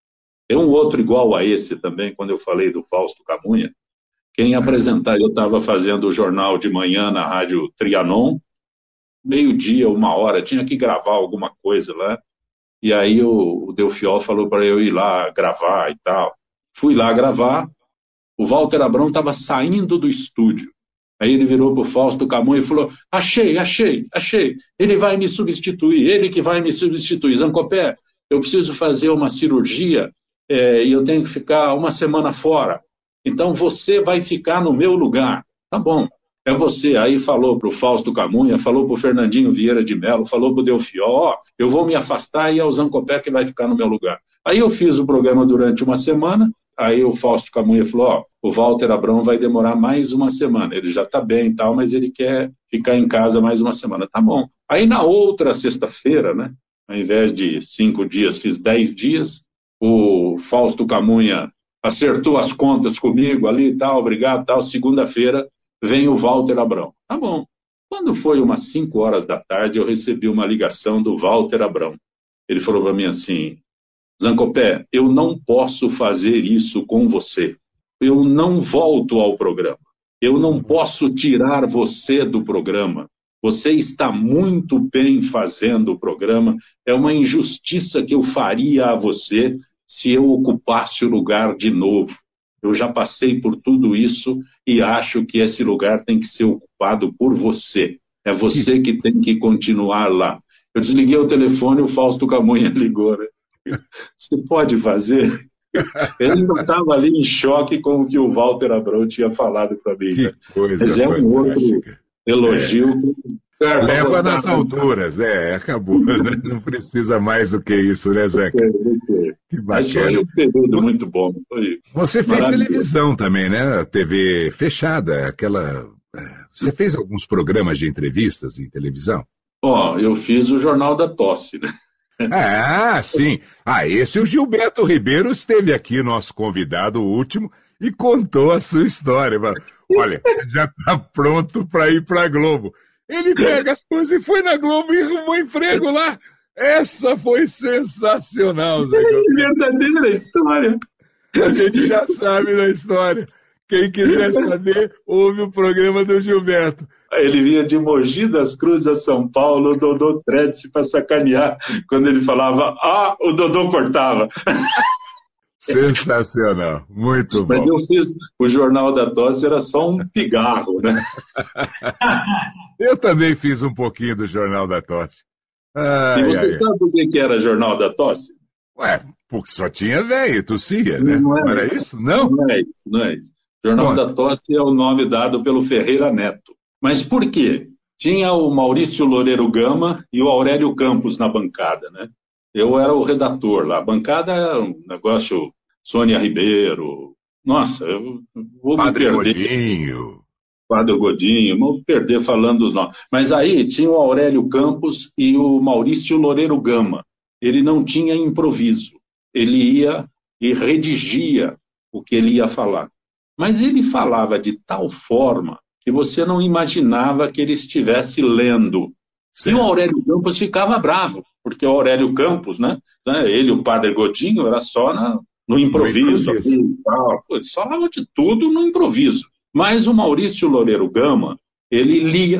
Speaker 3: um outro igual a esse também, quando eu falei do Fausto Camunha. Quem apresentar, eu estava fazendo o jornal de manhã na Rádio Trianon, 12:00, 1h, tinha que gravar alguma coisa lá, e aí o Delfiol falou para eu ir lá gravar e tal. Fui lá gravar, o Walter Abrão estava saindo do estúdio. Aí ele virou para o Fausto Camunha e falou: achei, ele vai me substituir, ele que vai me substituir. Zancopé, eu preciso fazer uma cirurgia e eu tenho que ficar 1 semana fora. Então você vai ficar no meu lugar. Tá bom, é você. Aí falou para o Fausto Camunha, falou para o Fernandinho Vieira de Mello, falou para o Delfiol: eu vou me afastar e é o Zancopé que vai ficar no meu lugar. Aí eu fiz o programa durante 1 semana, aí o Fausto Camunha falou: o Walter Abrão vai demorar mais 1 semana, ele já está bem e tal, mas ele quer ficar em casa mais 1 semana. Tá bom. Aí na outra sexta-feira, né, ao invés de 5 dias, fiz 10 dias, o Fausto Camunha acertou as contas comigo ali e tal, obrigado, tal. Segunda-feira vem o Walter Abrão. Tá bom. Quando foi umas 5h, eu recebi uma ligação do Walter Abrão. Ele falou para mim assim: Zancopé, eu não posso fazer isso com você. Eu não volto ao programa. Eu não posso tirar você do programa. Você está muito bem fazendo o programa. É uma injustiça que eu faria a você se eu ocupasse o lugar de novo. Eu já passei por tudo isso e acho que esse lugar tem que ser ocupado por você. É você que tem que continuar lá. Eu desliguei o telefone e o Fausto Camunha ligou, né? Você pode fazer? Ele ainda estava ali em choque com o que o Walter Abrão tinha falado para mim.
Speaker 4: Que coisa
Speaker 3: Mas é um outro elogio.
Speaker 4: Leva nas alturas, acabou. Não precisa mais do que isso, né, Zeca? Que bacana.
Speaker 3: Foi um período muito bom.
Speaker 4: Você fez televisão também, né? TV fechada, aquela... Você fez alguns programas de entrevistas em televisão?
Speaker 3: Eu fiz o Jornal da Tosse, né?
Speaker 4: Ah, sim. Esse o Gilberto Ribeiro esteve aqui, nosso convidado último, e contou a sua história. Olha, você já está pronto para ir para a Globo. Ele pega as coisas e foi na Globo e arrumou emprego lá. Essa foi sensacional, Zé.
Speaker 3: É verdadeira história.
Speaker 4: A gente já sabe da história. Quem quiser saber, ouve o programa do Gilberto.
Speaker 3: Ele vinha de Mogi das Cruzes a São Paulo, o Dodô Trédice para sacanear. Quando ele falava, o Dodô cortava.
Speaker 4: Sensacional, muito bom.
Speaker 3: Mas eu fiz o Jornal da Tosse, era só um pigarro, né?
Speaker 4: Eu também fiz um pouquinho do Jornal da Tosse.
Speaker 3: E você sabe o que era Jornal da Tosse?
Speaker 4: Porque só tinha velho, tossia, né? Não era isso? Não?
Speaker 3: Não é isso. Jornal da Tosse é o nome dado pelo Ferreira Neto. Mas por quê? Tinha o Maurício Loureiro Gama e o Aurélio Campos na bancada, né? Eu era o redator lá. A bancada era um negócio... Sônia Ribeiro... Nossa, eu vou
Speaker 4: Padre
Speaker 3: me perder.
Speaker 4: Godinho.
Speaker 3: Padre Godinho, vou perder falando dos nomes. Mas aí tinha o Aurélio Campos e o Maurício Loureiro Gama. Ele não tinha improviso. Ele ia e redigia o que ele ia falar. Mas ele falava de tal forma que você não imaginava que ele estivesse lendo. Certo. E o Aurélio Campos ficava bravo, porque o Aurélio Campos, né, ele e o Padre Godinho, era só no improviso. Eles falavam de tudo no improviso. Mas o Maurício Loureiro Gama, ele lia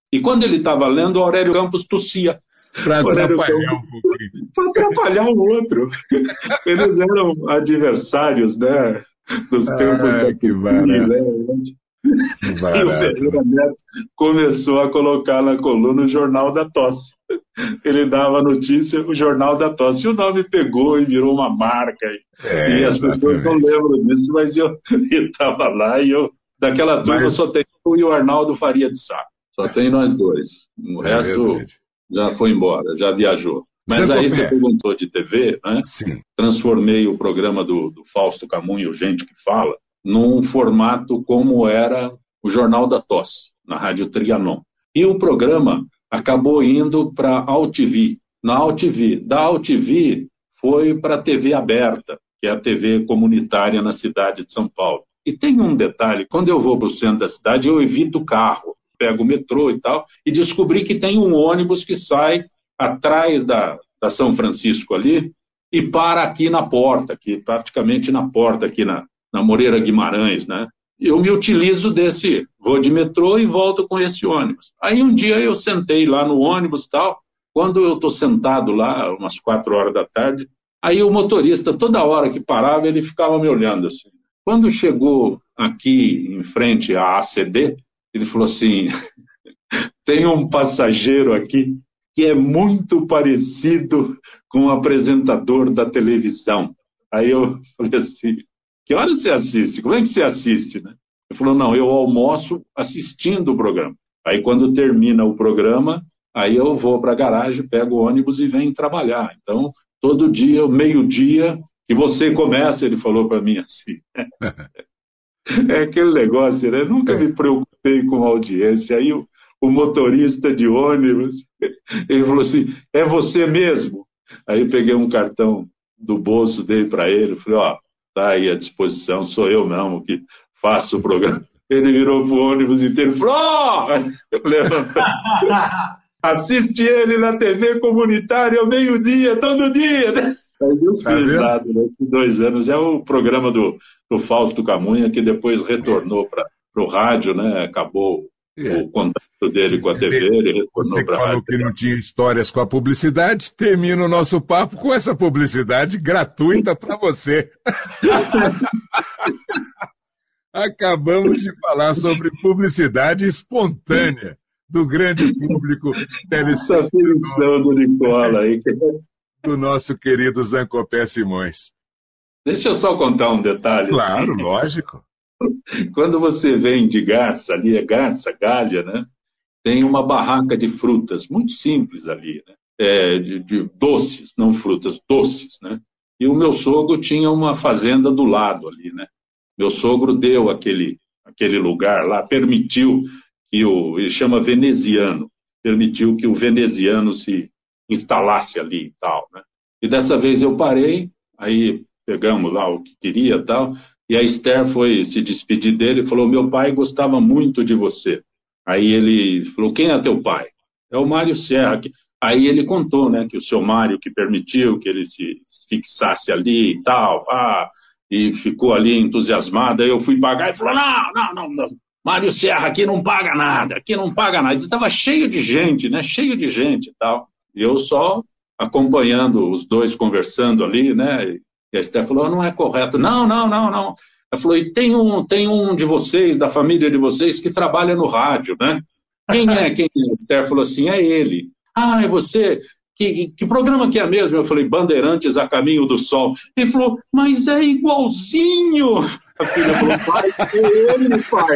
Speaker 3: E quando ele estava lendo, o Aurélio Campos tossia.
Speaker 4: Para atrapalhar um pouquinho.
Speaker 3: Para atrapalhar o outro. Eles eram adversários, né? Nos tempos da
Speaker 4: que barato.
Speaker 3: E o Ferreira Neto começou a colocar na coluna o Jornal da Tosse. Ele dava a notícia, o Jornal da Tosse. E o nome pegou e virou uma marca. E as pessoas não lembram disso, mas eu estava lá e daquela turma só tem eu e o Arnaldo Faria de Sá. Só tem nós dois. O resto já foi embora, já viajou. Mas você perguntou de TV, né?
Speaker 4: Sim.
Speaker 3: Transformei o programa do Fausto Camunho, Gente que Fala, num formato como era o Jornal da Tosse, na Rádio Trianon. E o programa acabou indo para a AltV. Na AltV. Da AltV foi para a TV aberta, que é a TV comunitária na cidade de São Paulo. E tem um detalhe, quando eu vou para o centro da cidade, eu evito o carro, pego o metrô e tal, e descobri que tem um ônibus que sai atrás da São Francisco ali e para aqui na porta, aqui, praticamente na porta, aqui na Moreira Guimarães, né? Eu me utilizo desse, vou de metrô e volto com esse ônibus. Aí um dia eu sentei lá no ônibus e tal, quando eu estou sentado lá, umas 4 horas da tarde, aí o motorista, toda hora que parava, ele ficava me olhando assim. Quando chegou aqui em frente à ACD, ele falou assim, tem um passageiro aqui que é muito parecido com o apresentador da televisão. Aí eu falei assim, que hora você assiste? Como é que você assiste, né? Ele falou, não, eu almoço assistindo o programa. Aí quando termina o programa, aí eu vou para a garagem, pego o ônibus e venho trabalhar. Então, todo dia, meio-dia, e você começa, ele falou para mim assim. É aquele negócio, né? Nunca me preocupei com a audiência. Aí o motorista de ônibus, ele falou assim, é você mesmo? Aí eu peguei um cartão do bolso, dei para ele, falei, ó, tá aí à disposição, sou eu mesmo que faço o programa. Ele virou pro ônibus inteiro e falou, ó! Eu levantei. Assiste ele na TV comunitária ao meio-dia, todo dia, né? Mas eu fiz lá durante 2 anos. É o programa do Fausto Camunha, que depois retornou para o rádio, né? Acabou o contato dele com a TV, ele retornou para a rádio.
Speaker 4: Você falou que não tinha histórias com a publicidade, termina o nosso papo com essa publicidade gratuita para você. Acabamos de falar sobre publicidade espontânea do grande público
Speaker 3: essa aflição do Nicola aí.
Speaker 4: Do nosso querido Zancopé Simões.
Speaker 3: Deixa eu só contar um detalhe.
Speaker 4: Claro,
Speaker 3: assim.
Speaker 4: Lógico.
Speaker 3: Quando você vem de Garça, ali é Garça, Gália, né? Tem uma barraca de frutas, muito simples ali, né? De doces, não frutas, doces, né? E o meu sogro tinha uma fazenda do lado ali, né? Meu sogro deu aquele lugar lá, permitiu que ele chama veneziano, permitiu que o veneziano se instalasse ali e tal, né? E dessa vez eu parei, aí pegamos lá o que queria e tal, e a Esther foi se despedir dele e falou, meu pai gostava muito de você. Aí ele falou, quem é teu pai? É o Mário Serra. Aí ele contou, né, que o seu Mário que permitiu que ele se fixasse ali e tal, e ficou ali entusiasmado. Aí eu fui pagar e falou, não. Mário Serra aqui não paga nada. Ele estava cheio de gente, né? Cheio de gente e tal. E eu só acompanhando os dois conversando ali, né? E a Esther falou, não é correto. Não. Ela falou, e tem um de vocês, da família de vocês, que trabalha no rádio, né? Quem é? A Esther falou assim, é ele. Ah, é você? Que programa que é mesmo? Eu falei, Bandeirantes a Caminho do Sol. Ele falou, mas é igualzinho. A filha falou, pai, é ele, pai.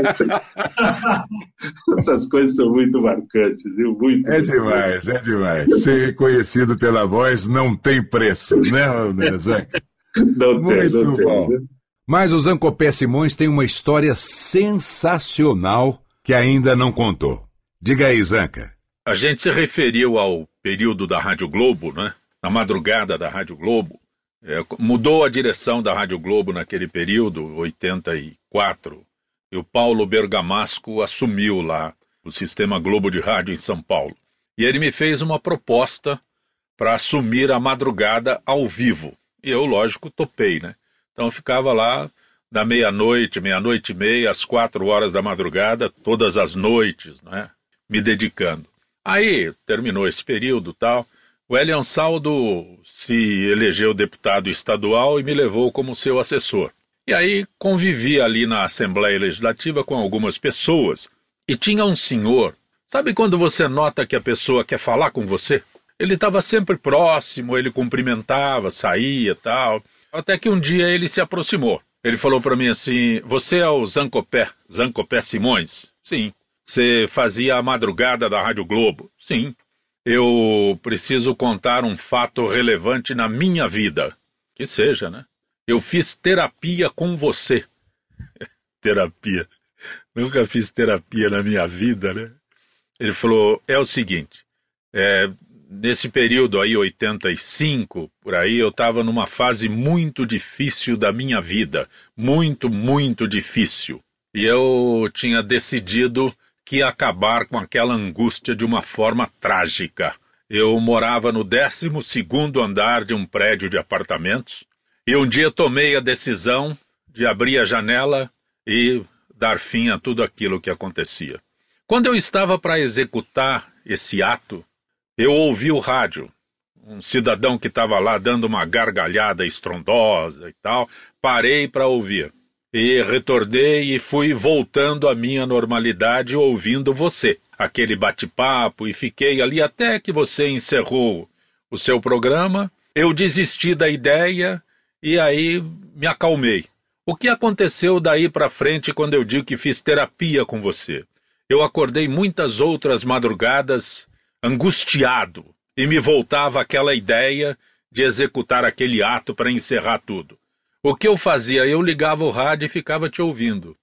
Speaker 3: Essas coisas são muito marcantes, viu? Muito.
Speaker 4: É demais. Ser reconhecido pela voz não tem preço, né, Zanca?
Speaker 3: Não tem.
Speaker 4: Bom. Mas o Zancopé Simões tem uma história sensacional que ainda não contou. Diga aí, Zanca.
Speaker 5: A gente se referiu ao período da Rádio Globo, né? Na madrugada da Rádio Globo. Mudou a direção da Rádio Globo naquele período, 84, e o Paulo Bergamasco assumiu lá o Sistema Globo de Rádio em São Paulo. E ele me fez uma proposta para assumir a madrugada ao vivo. E eu, lógico, topei, né? Então eu ficava lá da meia-noite e meia, às 4 horas da madrugada, todas as noites, né? me dedicando. Aí, terminou esse período e tal, o Hélio Ansaldo se elegeu deputado estadual e me levou como seu assessor. E aí convivi ali na Assembleia Legislativa com algumas pessoas e tinha um senhor, sabe quando você nota que a pessoa quer falar com você? Ele estava sempre próximo, ele cumprimentava, saía e tal, até que um dia ele se aproximou. Ele falou para mim assim, você é o Zancopé Simões? Sim. Você fazia a madrugada da Rádio Globo? Sim. Eu preciso contar um fato relevante na minha vida. Que seja, né? Eu fiz terapia com você. Terapia. Nunca fiz terapia na minha vida, né? Ele falou, é o seguinte, nesse período aí, 85, por aí, eu estava numa fase muito difícil da minha vida. Muito, muito difícil. E eu tinha decidido que ia acabar com aquela angústia de uma forma trágica. Eu morava no 12º andar de um prédio de apartamentos e um dia tomei a decisão de abrir a janela e dar fim a tudo aquilo que acontecia. Quando eu estava para executar esse ato, eu ouvi o rádio. Um cidadão que estava lá dando uma gargalhada estrondosa e tal, parei para ouvir. E retornei e fui voltando à minha normalidade ouvindo você, aquele bate-papo, e fiquei ali até que você encerrou o seu programa. Eu desisti da ideia e aí me acalmei. O que aconteceu daí para frente quando eu digo que fiz terapia com você? Eu acordei muitas outras madrugadas angustiado e me voltava aquela ideia de executar aquele ato para encerrar tudo. O que eu fazia? Eu ligava o rádio e ficava te ouvindo.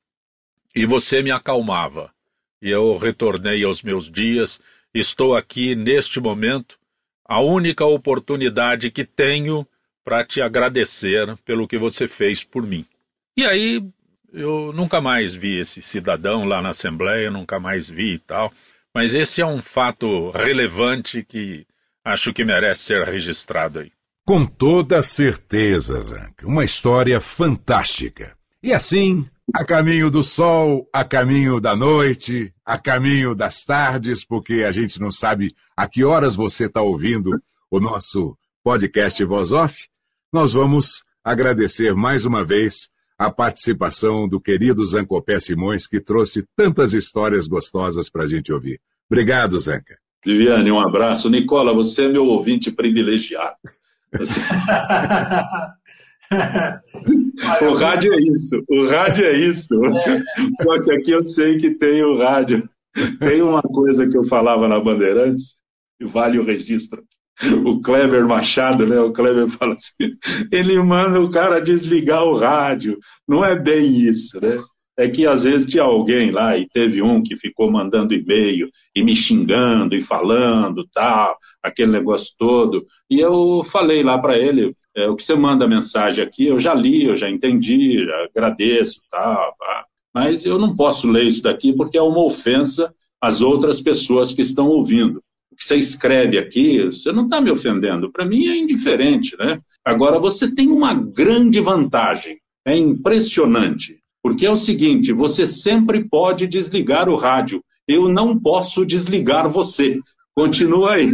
Speaker 5: E você me acalmava. E eu retornei aos meus dias. Estou aqui, neste momento, a única oportunidade que tenho para te agradecer pelo que você fez por mim. E aí, eu nunca mais vi esse cidadão lá na Assembleia, nunca mais vi e tal. Mas esse é um fato relevante que acho que merece ser registrado aí.
Speaker 4: Com toda certeza, Zanca. Uma história fantástica. E assim, a caminho do sol, a caminho da noite, a caminho das tardes, porque a gente não sabe a que horas você está ouvindo o nosso podcast Voz Off, nós vamos agradecer mais uma vez a participação do querido Zancopé Simões, que trouxe tantas histórias gostosas para a gente ouvir. Obrigado, Zanca.
Speaker 3: Viviane, um abraço. Nicola, você é meu ouvinte privilegiado. O rádio é isso. Só que aqui eu sei que tem o rádio. Tem uma coisa que eu falava na Bandeirantes, e vale o registro. O Kleber Machado, né? O Kleber fala assim, ele manda o cara desligar o rádio. Não é bem isso, né? É que às vezes tinha alguém lá, e teve um que ficou mandando e-mail e me xingando e falando, tal, aquele negócio todo. E eu falei lá para ele, o que você manda mensagem aqui, eu já li, eu já entendi, já agradeço, tal, mas eu não posso ler isso daqui porque é uma ofensa às outras pessoas que estão ouvindo. O que você escreve aqui, você não está me ofendendo, para mim é indiferente, né? Agora, você tem uma grande vantagem, é impressionante. Porque é o seguinte, você sempre pode desligar o rádio. Eu não posso desligar você. Continua aí.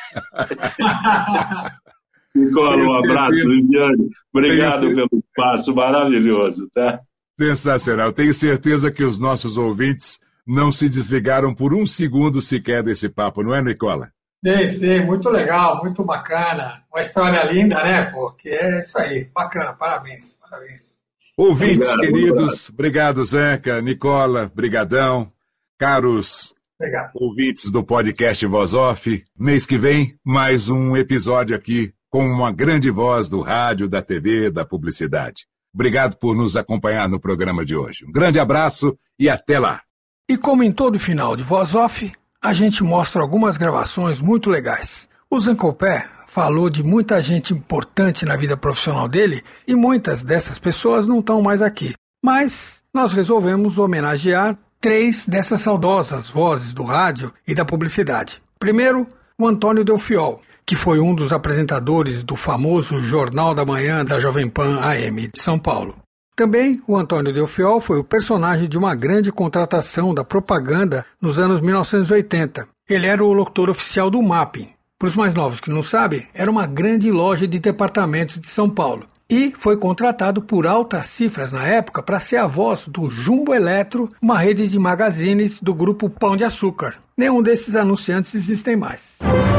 Speaker 3: Nicola, um abraço, Viviane. Obrigado pelo espaço maravilhoso, tá?
Speaker 4: Sensacional. Tenho certeza que os nossos ouvintes não se desligaram por um segundo sequer desse papo, não é, Nicola?
Speaker 2: Sim, muito legal, muito bacana. Uma história linda, né, pô? Que é isso aí. Bacana, parabéns.
Speaker 4: Ouvintes queridos, obrigado, Zanca, Nicola, brigadão. Caros ouvintes do podcast Voz Off, mês que vem, mais um episódio aqui com uma grande voz do rádio, da TV, da publicidade. Obrigado por nos acompanhar no programa de hoje. Um grande abraço e até lá.
Speaker 6: E como em todo final de Voz Off, a gente mostra algumas gravações muito legais. O Zancopé falou de muita gente importante na vida profissional dele e muitas dessas pessoas não estão mais aqui. Mas nós resolvemos homenagear 3 dessas saudosas vozes do rádio e da publicidade. Primeiro, o Antônio Delfiol, que foi um dos apresentadores do famoso Jornal da Manhã da Jovem Pan AM de São Paulo. Também o Antônio Delfiol foi o personagem de uma grande contratação da propaganda nos anos 1980. Ele era o locutor oficial do Mapping. Para os mais novos que não sabem, era uma grande loja de departamentos de São Paulo. E foi contratado por altas cifras na época para ser a voz do Jumbo Eletro, uma rede de magazines do grupo Pão de Açúcar. Nenhum desses anunciantes existem mais.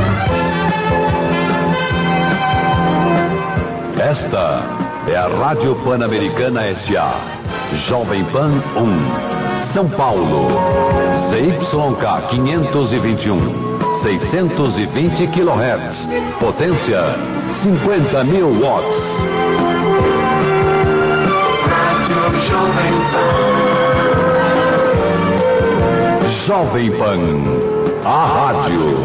Speaker 7: Esta é a Rádio Pan-Americana S.A. Jovem Pan 1, São Paulo. CYK 521. 620 kHz, potência 50.000 watts. Jovem Pan, a rádio.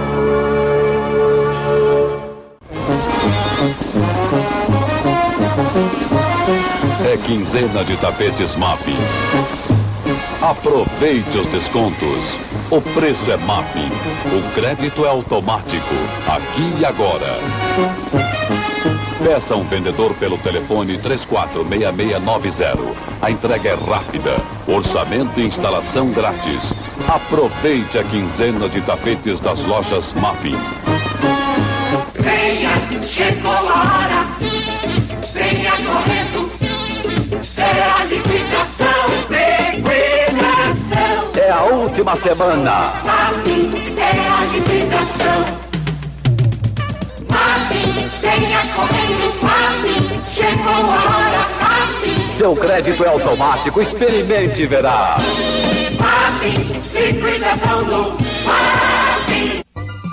Speaker 7: É quinzena de tapetes Mapping. Aproveite os descontos. O preço é Mapping. O crédito é automático. Aqui e agora. Peça um vendedor pelo telefone 346690. A entrega é rápida. Orçamento e instalação grátis. Aproveite a quinzena de tapetes das lojas Mapping.
Speaker 8: Venha, chegou a hora. Venha correndo. É a liquidação.
Speaker 7: É a última semana.
Speaker 8: Mapping é a liquidação. Mapping, venha correndo. Mapping, chegou a hora. Mapping.
Speaker 7: Seu crédito é automático, experimente e verá.
Speaker 8: Mapping, liquidação do Mapping.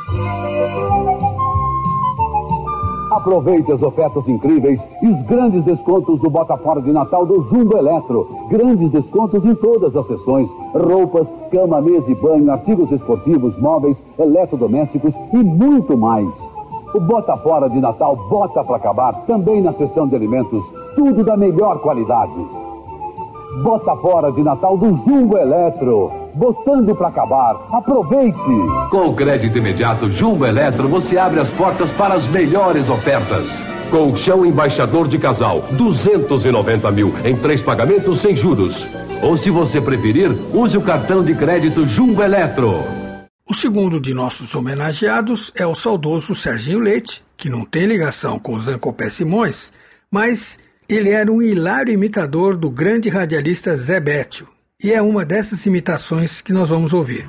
Speaker 9: Aproveite as ofertas incríveis e os grandes descontos do Bota Fora de Natal do Jumbo Eletro. Grandes descontos em todas as seções. Roupas, cama, mesa e banho, artigos esportivos, móveis, eletrodomésticos e muito mais. O Bota Fora de Natal bota para acabar também na seção de alimentos. Tudo da melhor qualidade. Bota Fora de Natal do Jumbo Eletro. Botando para acabar. Aproveite!
Speaker 7: Com o crédito imediato Jumbo Eletro, você abre as portas para as melhores ofertas. Colchão embaixador de casal, 290 mil em 3 pagamentos sem juros. Ou se você preferir, use o cartão de crédito Jumbo Eletro.
Speaker 6: O segundo de nossos homenageados é o saudoso Serginho Leite, que não tem ligação com o Zancopé Simões, mas ele era um hilário imitador do grande radialista Zé Bétio. E é uma dessas imitações que nós vamos ouvir.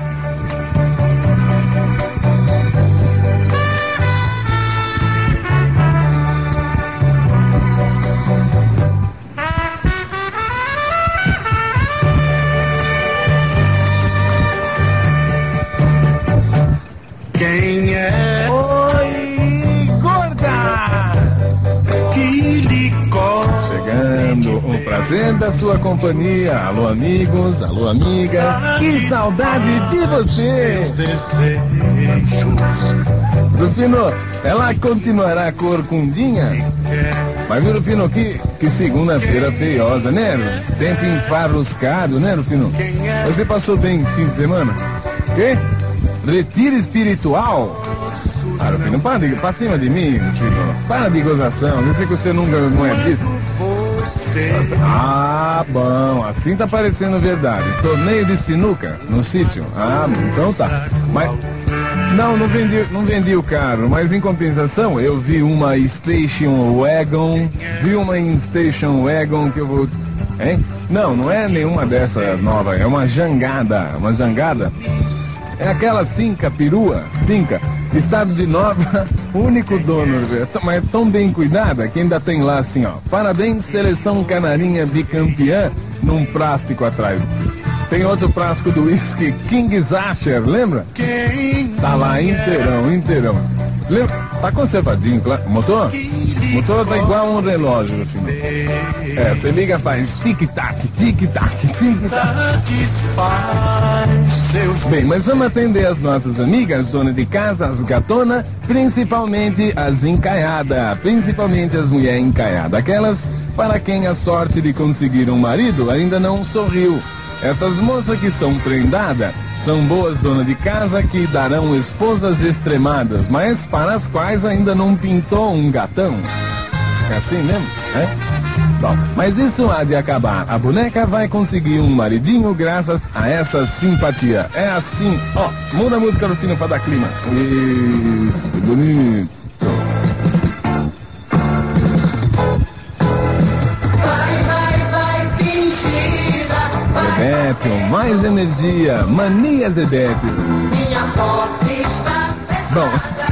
Speaker 10: Quem é? Oi, gorda! Que licor!
Speaker 11: Chegando, um prazer da sua companhia. Alô, amigos, alô, amigas. Que saudade de você! Rufino, ela continuará corcundinha? Mas viu, Rufino, que segunda-feira feiosa, né? Tempo enfarruscado, né, Rufino? Você passou bem fim de semana? Quê? Retiro espiritual? Ah, Rufino, para cima de mim, Rufino. Para de gozação, eu sei que você nunca não é disso. Ah, bom, assim tá parecendo verdade. Torneio de sinuca no sítio? Ah, então tá. Mas não vendi o carro, mas em compensação eu vi uma Station Wagon, que eu vou... Hein? Não é nenhuma dessa nova, é uma jangada, é aquela Cinca, perua, Cinca, estado de Nova, único dono, mas tão bem cuidada que ainda tem lá assim, ó, parabéns, seleção canarinha bicampeã, num plástico atrás. Tem outro plástico do whisky King Zasher, lembra? Tá lá inteirão. Lembra? Tá conservadinho, claro. O motor tá igual um relógio, no final. É, você liga, faz tic-tac, tic-tac, tic-tac. Bem, mas vamos atender as nossas amigas, dona de casa, as gatona, principalmente as encaiadas, principalmente as mulheres encaiadas, aquelas para quem a sorte de conseguir um marido ainda não sorriu. Essas moças que são prendadas são boas donas de casa que darão esposas extremadas, mas para as quais ainda não pintou um gatão. É assim mesmo, é? Bom, mas isso há de acabar. A boneca vai conseguir um maridinho graças a essa simpatia. É assim, ó, muda a música no fino pra dar clima. Isso, bonito. Zebétio, mais energia, mania Zebétio. Bom,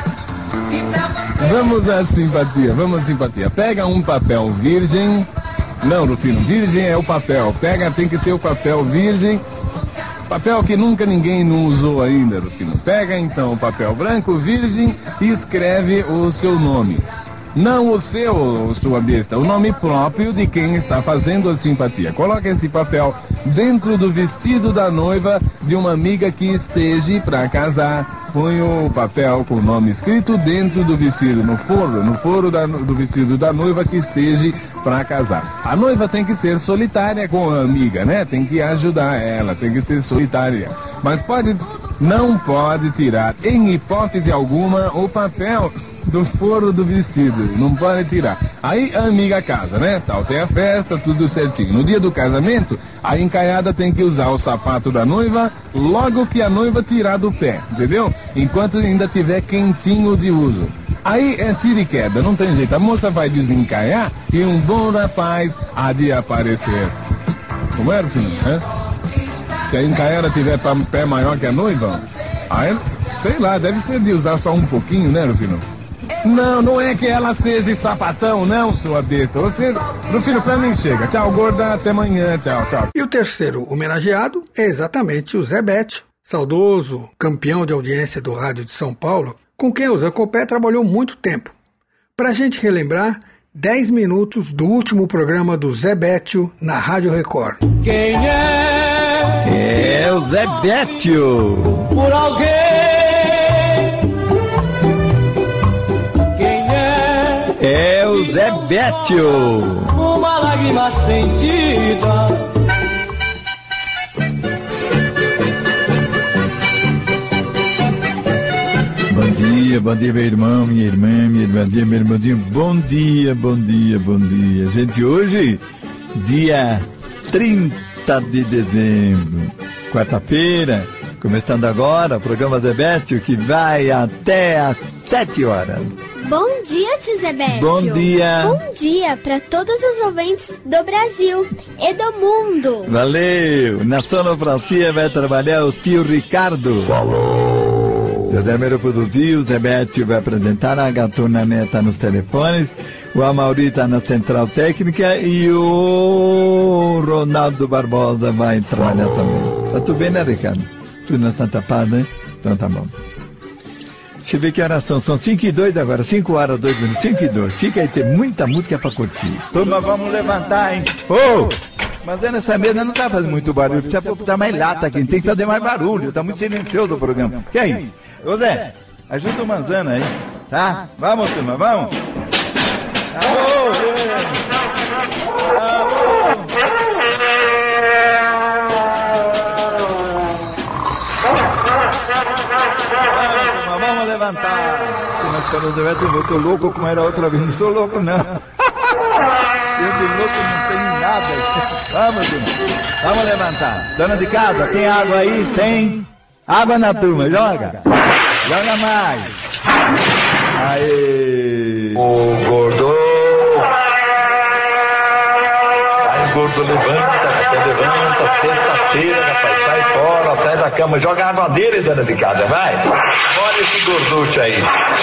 Speaker 11: vamos à simpatia, Pega um papel virgem. Não, Rufino, virgem é o papel. Tem que ser o papel virgem. Papel que nunca ninguém não usou ainda, Rufino. Pega então o papel branco, virgem, e escreve o seu nome. Não o seu, sua besta, o nome próprio de quem está fazendo a simpatia. Coloque esse papel dentro do vestido da noiva de uma amiga que esteja para casar. Põe o papel com o nome escrito dentro do vestido, no forro do vestido da noiva que esteja para casar. A noiva tem que ser solitária com a amiga, né? Tem que ajudar ela, tem que ser solitária. Mas não pode tirar, em hipótese alguma, o papel do forro do vestido, não pode tirar. Aí a amiga casa, né? Tal, tem a festa, tudo certinho. No dia do casamento, a encaiada tem que usar o sapato da noiva logo que a noiva tirar do pé, entendeu? Enquanto ainda tiver quentinho de uso. Aí é tiro e queda, não tem jeito. A moça vai desencaiar e um bom rapaz há de aparecer. Como era, filho? Se a encaiada tiver pé maior que a noiva, aí, sei lá, deve ser de usar só um pouquinho, né, Rufino? Não é que ela seja sapatão, não, sua besta. Você, Rufino, pra mim chega. Tchau, gorda, até amanhã, tchau.
Speaker 6: E o terceiro homenageado é exatamente o Zebétio, saudoso campeão de audiência do rádio de São Paulo, com quem o Zancopé trabalhou muito tempo. Pra gente relembrar, 10 minutos do último programa do Zebétio na Rádio Record.
Speaker 12: Quem é?
Speaker 13: É o Zebétio.
Speaker 12: Por alguém.
Speaker 13: É o Zebétio.
Speaker 12: Uma lágrima sentida.
Speaker 13: Bom dia, meu irmão, minha irmãzinha, meu irmãozinho. Bom dia. Gente, hoje, dia 30 de dezembro, quarta-feira, começando agora o programa Zebétio, que vai até às 7 horas.
Speaker 14: Bom dia, tio Zebétio.
Speaker 13: Bom dia.
Speaker 14: Bom dia para todos os ouvintes do Brasil e do mundo.
Speaker 13: Valeu. Na sonoplastia vai trabalhar o tio Ricardo. Falou. José Mero produziu, o Zebétio vai apresentar, a Gatuna Neta nos telefones, o Amauri está na central técnica e o Ronaldo Barbosa vai trabalhar também. Tá tudo bem, né, Ricardo? Tudo não está tapado, né? Então tá bom. Deixa eu ver que horas são. São 5:02 agora, 5 horas, 2 minutos, 5:02. Fica aí, tem muita música pra curtir. Turma, vamos levantar, hein? Ô! Mas nessa mesa não tá fazendo muito barulho, precisa botar mais lata aqui, tem que fazer mais barulho, tá muito silencioso o programa. Que é isso? Ô Zé, ajuda o Manzana aí, tá? Vamos, turma, vamos! Alô, vamos levantar! Mas quando o Zé eu tô louco como era outra vez, não sou louco não. Eu de louco não tenho nada. Vamos, turma. Vamos levantar. Dona de casa, tem água aí? Tem? Água na turma, joga. Joga mais. Aê.
Speaker 15: Ô, gordo. Vai, gordo, levanta, sexta-feira, rapaz, sai fora, sai da cama, joga água dele, dona de casa, vai. Olha esse gorducho aí.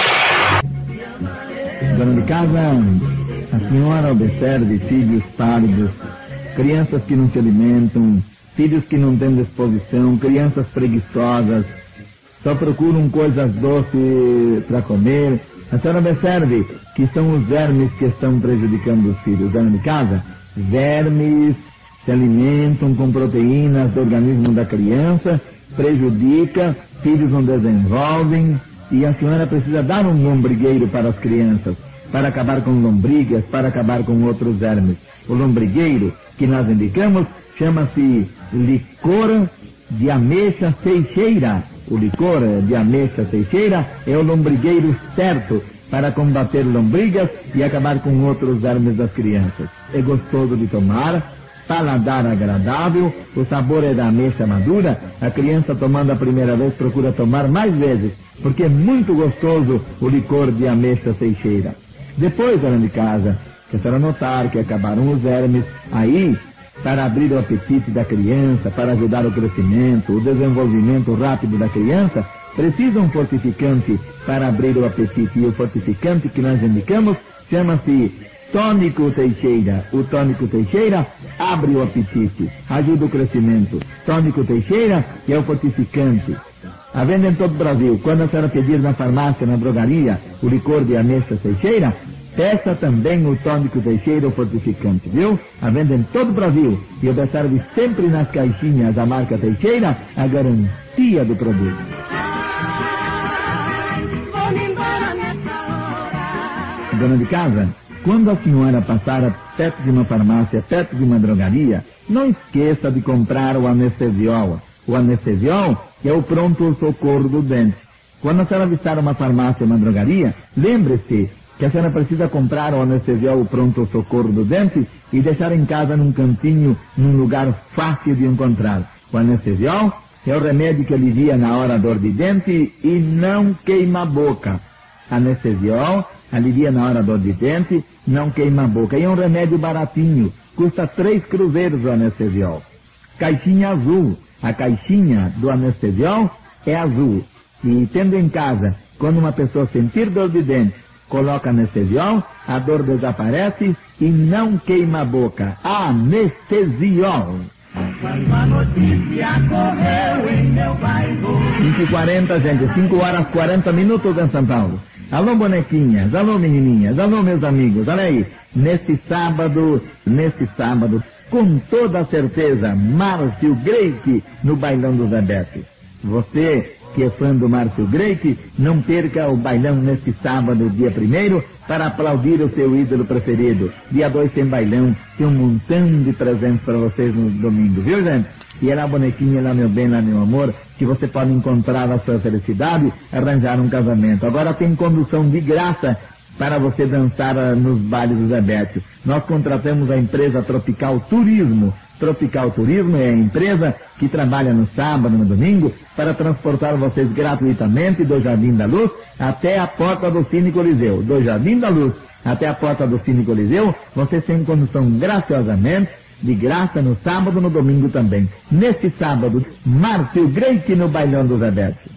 Speaker 16: Dona de casa, a senhora observe filhos pardos, crianças que não se alimentam, filhos que não têm disposição, crianças preguiçosas, só procuram coisas doces para comer. A senhora observe que são os vermes que estão prejudicando os filhos. Dona de casa, vermes se alimentam com proteínas do organismo da criança, prejudica, filhos não desenvolvem, e a senhora precisa dar um lombrigueiro para as crianças, para acabar com lombrigas, para acabar com outros vermes. O lombrigueiro que nós indicamos chama-se licor de ameixa seixeira. O licor de ameixa seixeira é o lombrigueiro certo para combater lombrigas e acabar com outros vermes das crianças. É gostoso de tomar, paladar agradável, o sabor é da ameixa madura. A criança tomando a primeira vez procura tomar mais vezes, porque é muito gostoso o licor de ameixa Teixeira. Depois, dona de casa, que a senhora notar que acabaram os vermes, aí, para abrir o apetite da criança, para ajudar o crescimento, o desenvolvimento rápido da criança, precisa um fortificante para abrir o apetite. E o fortificante que nós indicamos chama-se Tônico Teixeira. O Tônico Teixeira abre o apetite, ajuda o crescimento. Tônico Teixeira é o fortificante. A venda em todo o Brasil. Quando a senhora pedir na farmácia, na drogaria, o licor de ameixa Teixeira, peça também o Tônico Teixeira, o fortificante, viu? A venda em todo o Brasil. E observe sempre nas caixinhas da marca Teixeira a garantia do produto. Dona de casa, quando a senhora passar perto de uma farmácia, perto de uma drogaria, não esqueça de comprar o anestesiol. O anestesiol é o pronto-socorro do dente. Quando a senhora visitar uma farmácia, uma drogaria, lembre-se que a senhora precisa comprar o anestesiol, o pronto-socorro do dente, e deixar em casa num cantinho, num lugar fácil de encontrar. O anestesiol é o remédio que alivia na hora a dor de dente e não queima a boca. Anestesiol alivia na hora a dor de dente, não queima a boca. E é um remédio baratinho, custa 3 cruzeiros o anestesiol. Caixinha azul. A caixinha do anestesiol é azul. E tendo em casa, quando uma pessoa sentir dor de dente, coloca anestesiol, a dor desaparece e não queima a boca. Anestesiol.
Speaker 10: Quando a notícia correu em meu bairro.
Speaker 16: 5h40, gente, 5h40 em São Paulo. Alô, bonequinhas, alô, menininhas, alô, meus amigos, olha aí. Neste sábado, com toda certeza, Márcio Greik no Bailão do Zé Beto. Você que é fã do Márcio Greik, não perca o bailão neste sábado, dia 1º, para aplaudir o seu ídolo preferido. Dia 2 tem bailão, tem um montão de presentes para vocês no domingo, viu, gente? E é lá, bonequinha, lá, meu bem, lá, meu amor, que você pode encontrar a sua felicidade, arranjar um casamento. Agora tem condução de graça para você dançar nos bailes do Zé Beto. Nós contratamos a empresa Tropical Turismo. Tropical Turismo é a empresa que trabalha no sábado, no domingo, para transportar vocês gratuitamente do Jardim da Luz até a porta do Cine Coliseu. Do Jardim da Luz até a porta do Cine Coliseu, vocês têm condução graciosamente, de graça, no sábado, no domingo também. Neste sábado, Márcio Greik no Bailão do Zé Beto.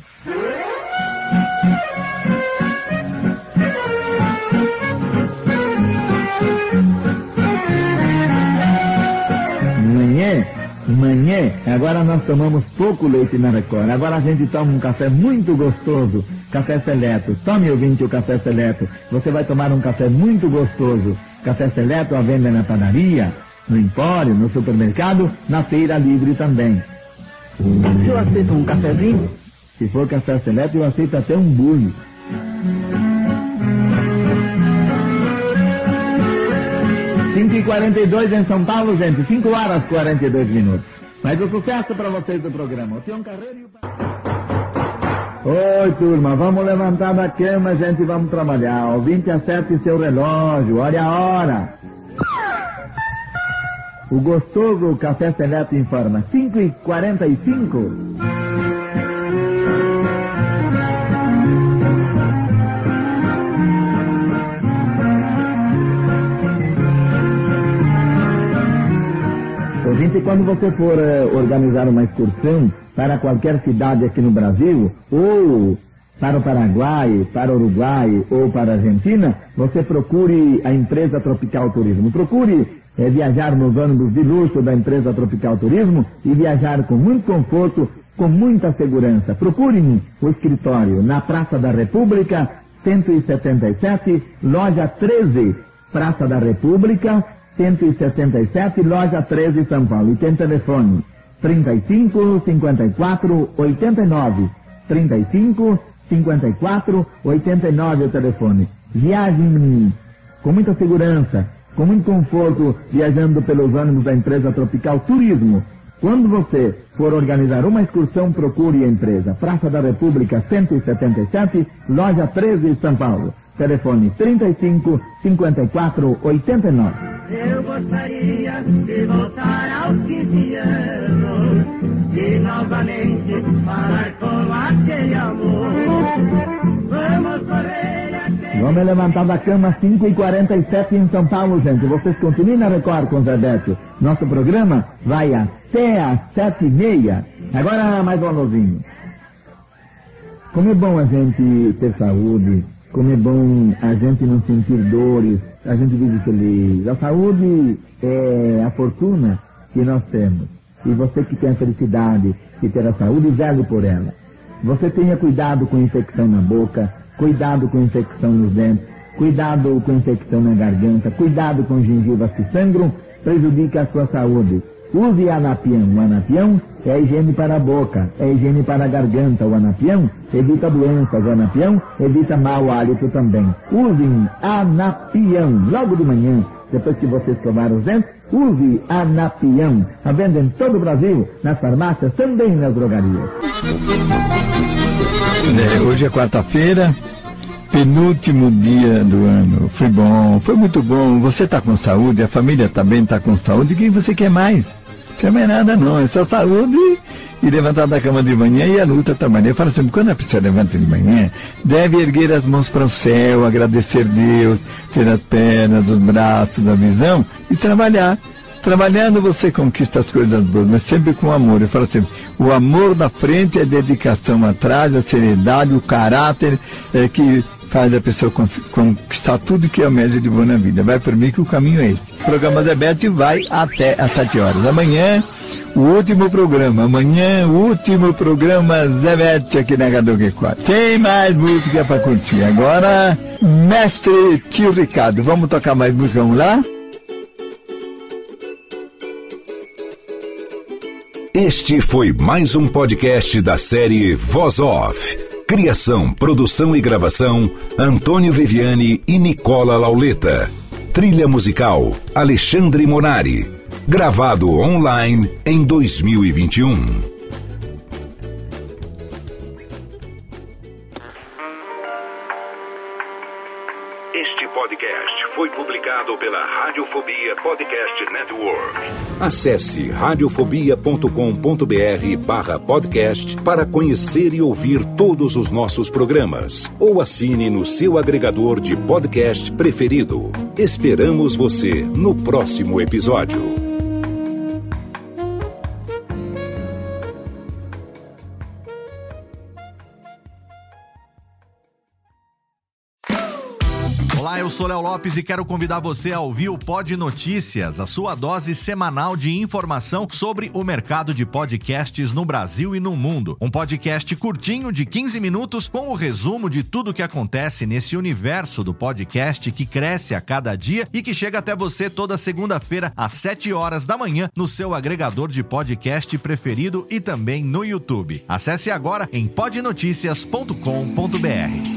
Speaker 16: Manhã, agora nós tomamos pouco leite na Record. Agora a gente toma um café muito gostoso, café seleto. Tome, ouvinte, o café seleto. Você vai tomar um café muito gostoso. Café seleto à venda na padaria, no empório, no supermercado, na feira livre também. O senhor aceita um cafezinho? Se for café seleto, eu aceito até um bule. e 42 em São Paulo, gente. 5h42. Mas o sucesso para vocês do programa. O Tião Carreiro e o... Oi, turma. Vamos levantar da cama, gente, e vamos trabalhar. O 20 acerte seu relógio. Olha a hora. O gostoso Café Seleto informa. 5h45. Ouvinte, quando você for organizar uma excursão para qualquer cidade aqui no Brasil, ou para o Paraguai, para o Uruguai ou para a Argentina, você procure a empresa Tropical Turismo. Procure viajar nos ônibus de luxo da empresa Tropical Turismo e viajar com muito conforto, com muita segurança. Procure o escritório na Praça da República, 177, loja 13, Praça da República, 177, loja 13, São Paulo. E tem telefone 35 54 89. 35 54 89 é o telefone. Viagem com muita segurança, com muito conforto, viajando pelos ônibus da empresa Tropical Turismo. Quando você for organizar uma excursão, procure a empresa Praça da República 177, loja 13, São Paulo. Telefone 35 54 89.
Speaker 10: Eu gostaria de voltar aos 15 anos e novamente falar com aquele amor. Vamos correr até...
Speaker 16: Vamos levantar da cama 5h47 em São Paulo, gente. Vocês continuem na Record com o Zé Beto. Nosso programa vai até às 7h30. Agora mais um alôzinho. Como é bom a gente ter saúde, como é bom a gente não sentir dores, a gente vive feliz. A saúde é a fortuna que nós temos. E você que tem a felicidade de ter a saúde, vele por ela. Você tenha cuidado com infecção na boca, cuidado com infecção nos dentes, cuidado com infecção na garganta, cuidado com gengivas que sangram, prejudica a sua saúde. Use Anapião. O Anapião é a higiene para a boca, é a higiene para a garganta. O Anapião evita doenças, o Anapião evita mau hálito também. Usem Anapião. Logo de manhã, depois que você escovar os dentes, use Anapião. A venda em todo o Brasil, nas farmácias, também nas drogarias.
Speaker 13: Hoje é quarta-feira, penúltimo dia do ano. Foi bom, foi muito bom. Você está com saúde, a família também está com saúde. O que você quer mais? Não quer mais nada não, é só saúde e levantar da cama de manhã e a luta também. Eu falo sempre, quando a pessoa levanta de manhã, deve erguer as mãos para o céu, agradecer Deus, ter as pernas, os braços, a visão e trabalhar. Trabalhando você conquista as coisas boas, mas sempre com amor. Eu falo sempre, o amor na frente, a dedicação atrás, a seriedade, o caráter que faz a pessoa conquistar tudo que almeja de boa na vida. Vai por mim que o caminho é esse. O programa Zé Beto vai até às 7 horas. Amanhã, o último programa. Amanhã, o último programa Zé Beto aqui na Gado Q4. Tem mais música para curtir. Agora, mestre Tio Ricardo. Vamos tocar mais música, vamos lá?
Speaker 1: Este foi mais um podcast da série Voz Off. Criação, produção e gravação, Antônio Viviani e Nicola Lauleta. Trilha musical, Alexandre Monari. Gravado online em 2021. Este podcast foi publicado pela Radiofobia Podcast Network. Acesse radiofobia.com.br/podcast para conhecer e ouvir todos os nossos programas. Ou assine no seu agregador de podcast preferido. Esperamos você no próximo episódio.
Speaker 17: Olá, eu sou Léo Lopes e quero convidar você a ouvir o Pod Notícias, a sua dose semanal de informação sobre o mercado de podcasts no Brasil e no mundo. Um podcast curtinho de 15 minutos com o resumo de tudo que acontece nesse universo do podcast que cresce a cada dia e que chega até você toda segunda-feira às 7 horas da manhã no seu agregador de podcast preferido e também no YouTube. Acesse agora em podnoticias.com.br.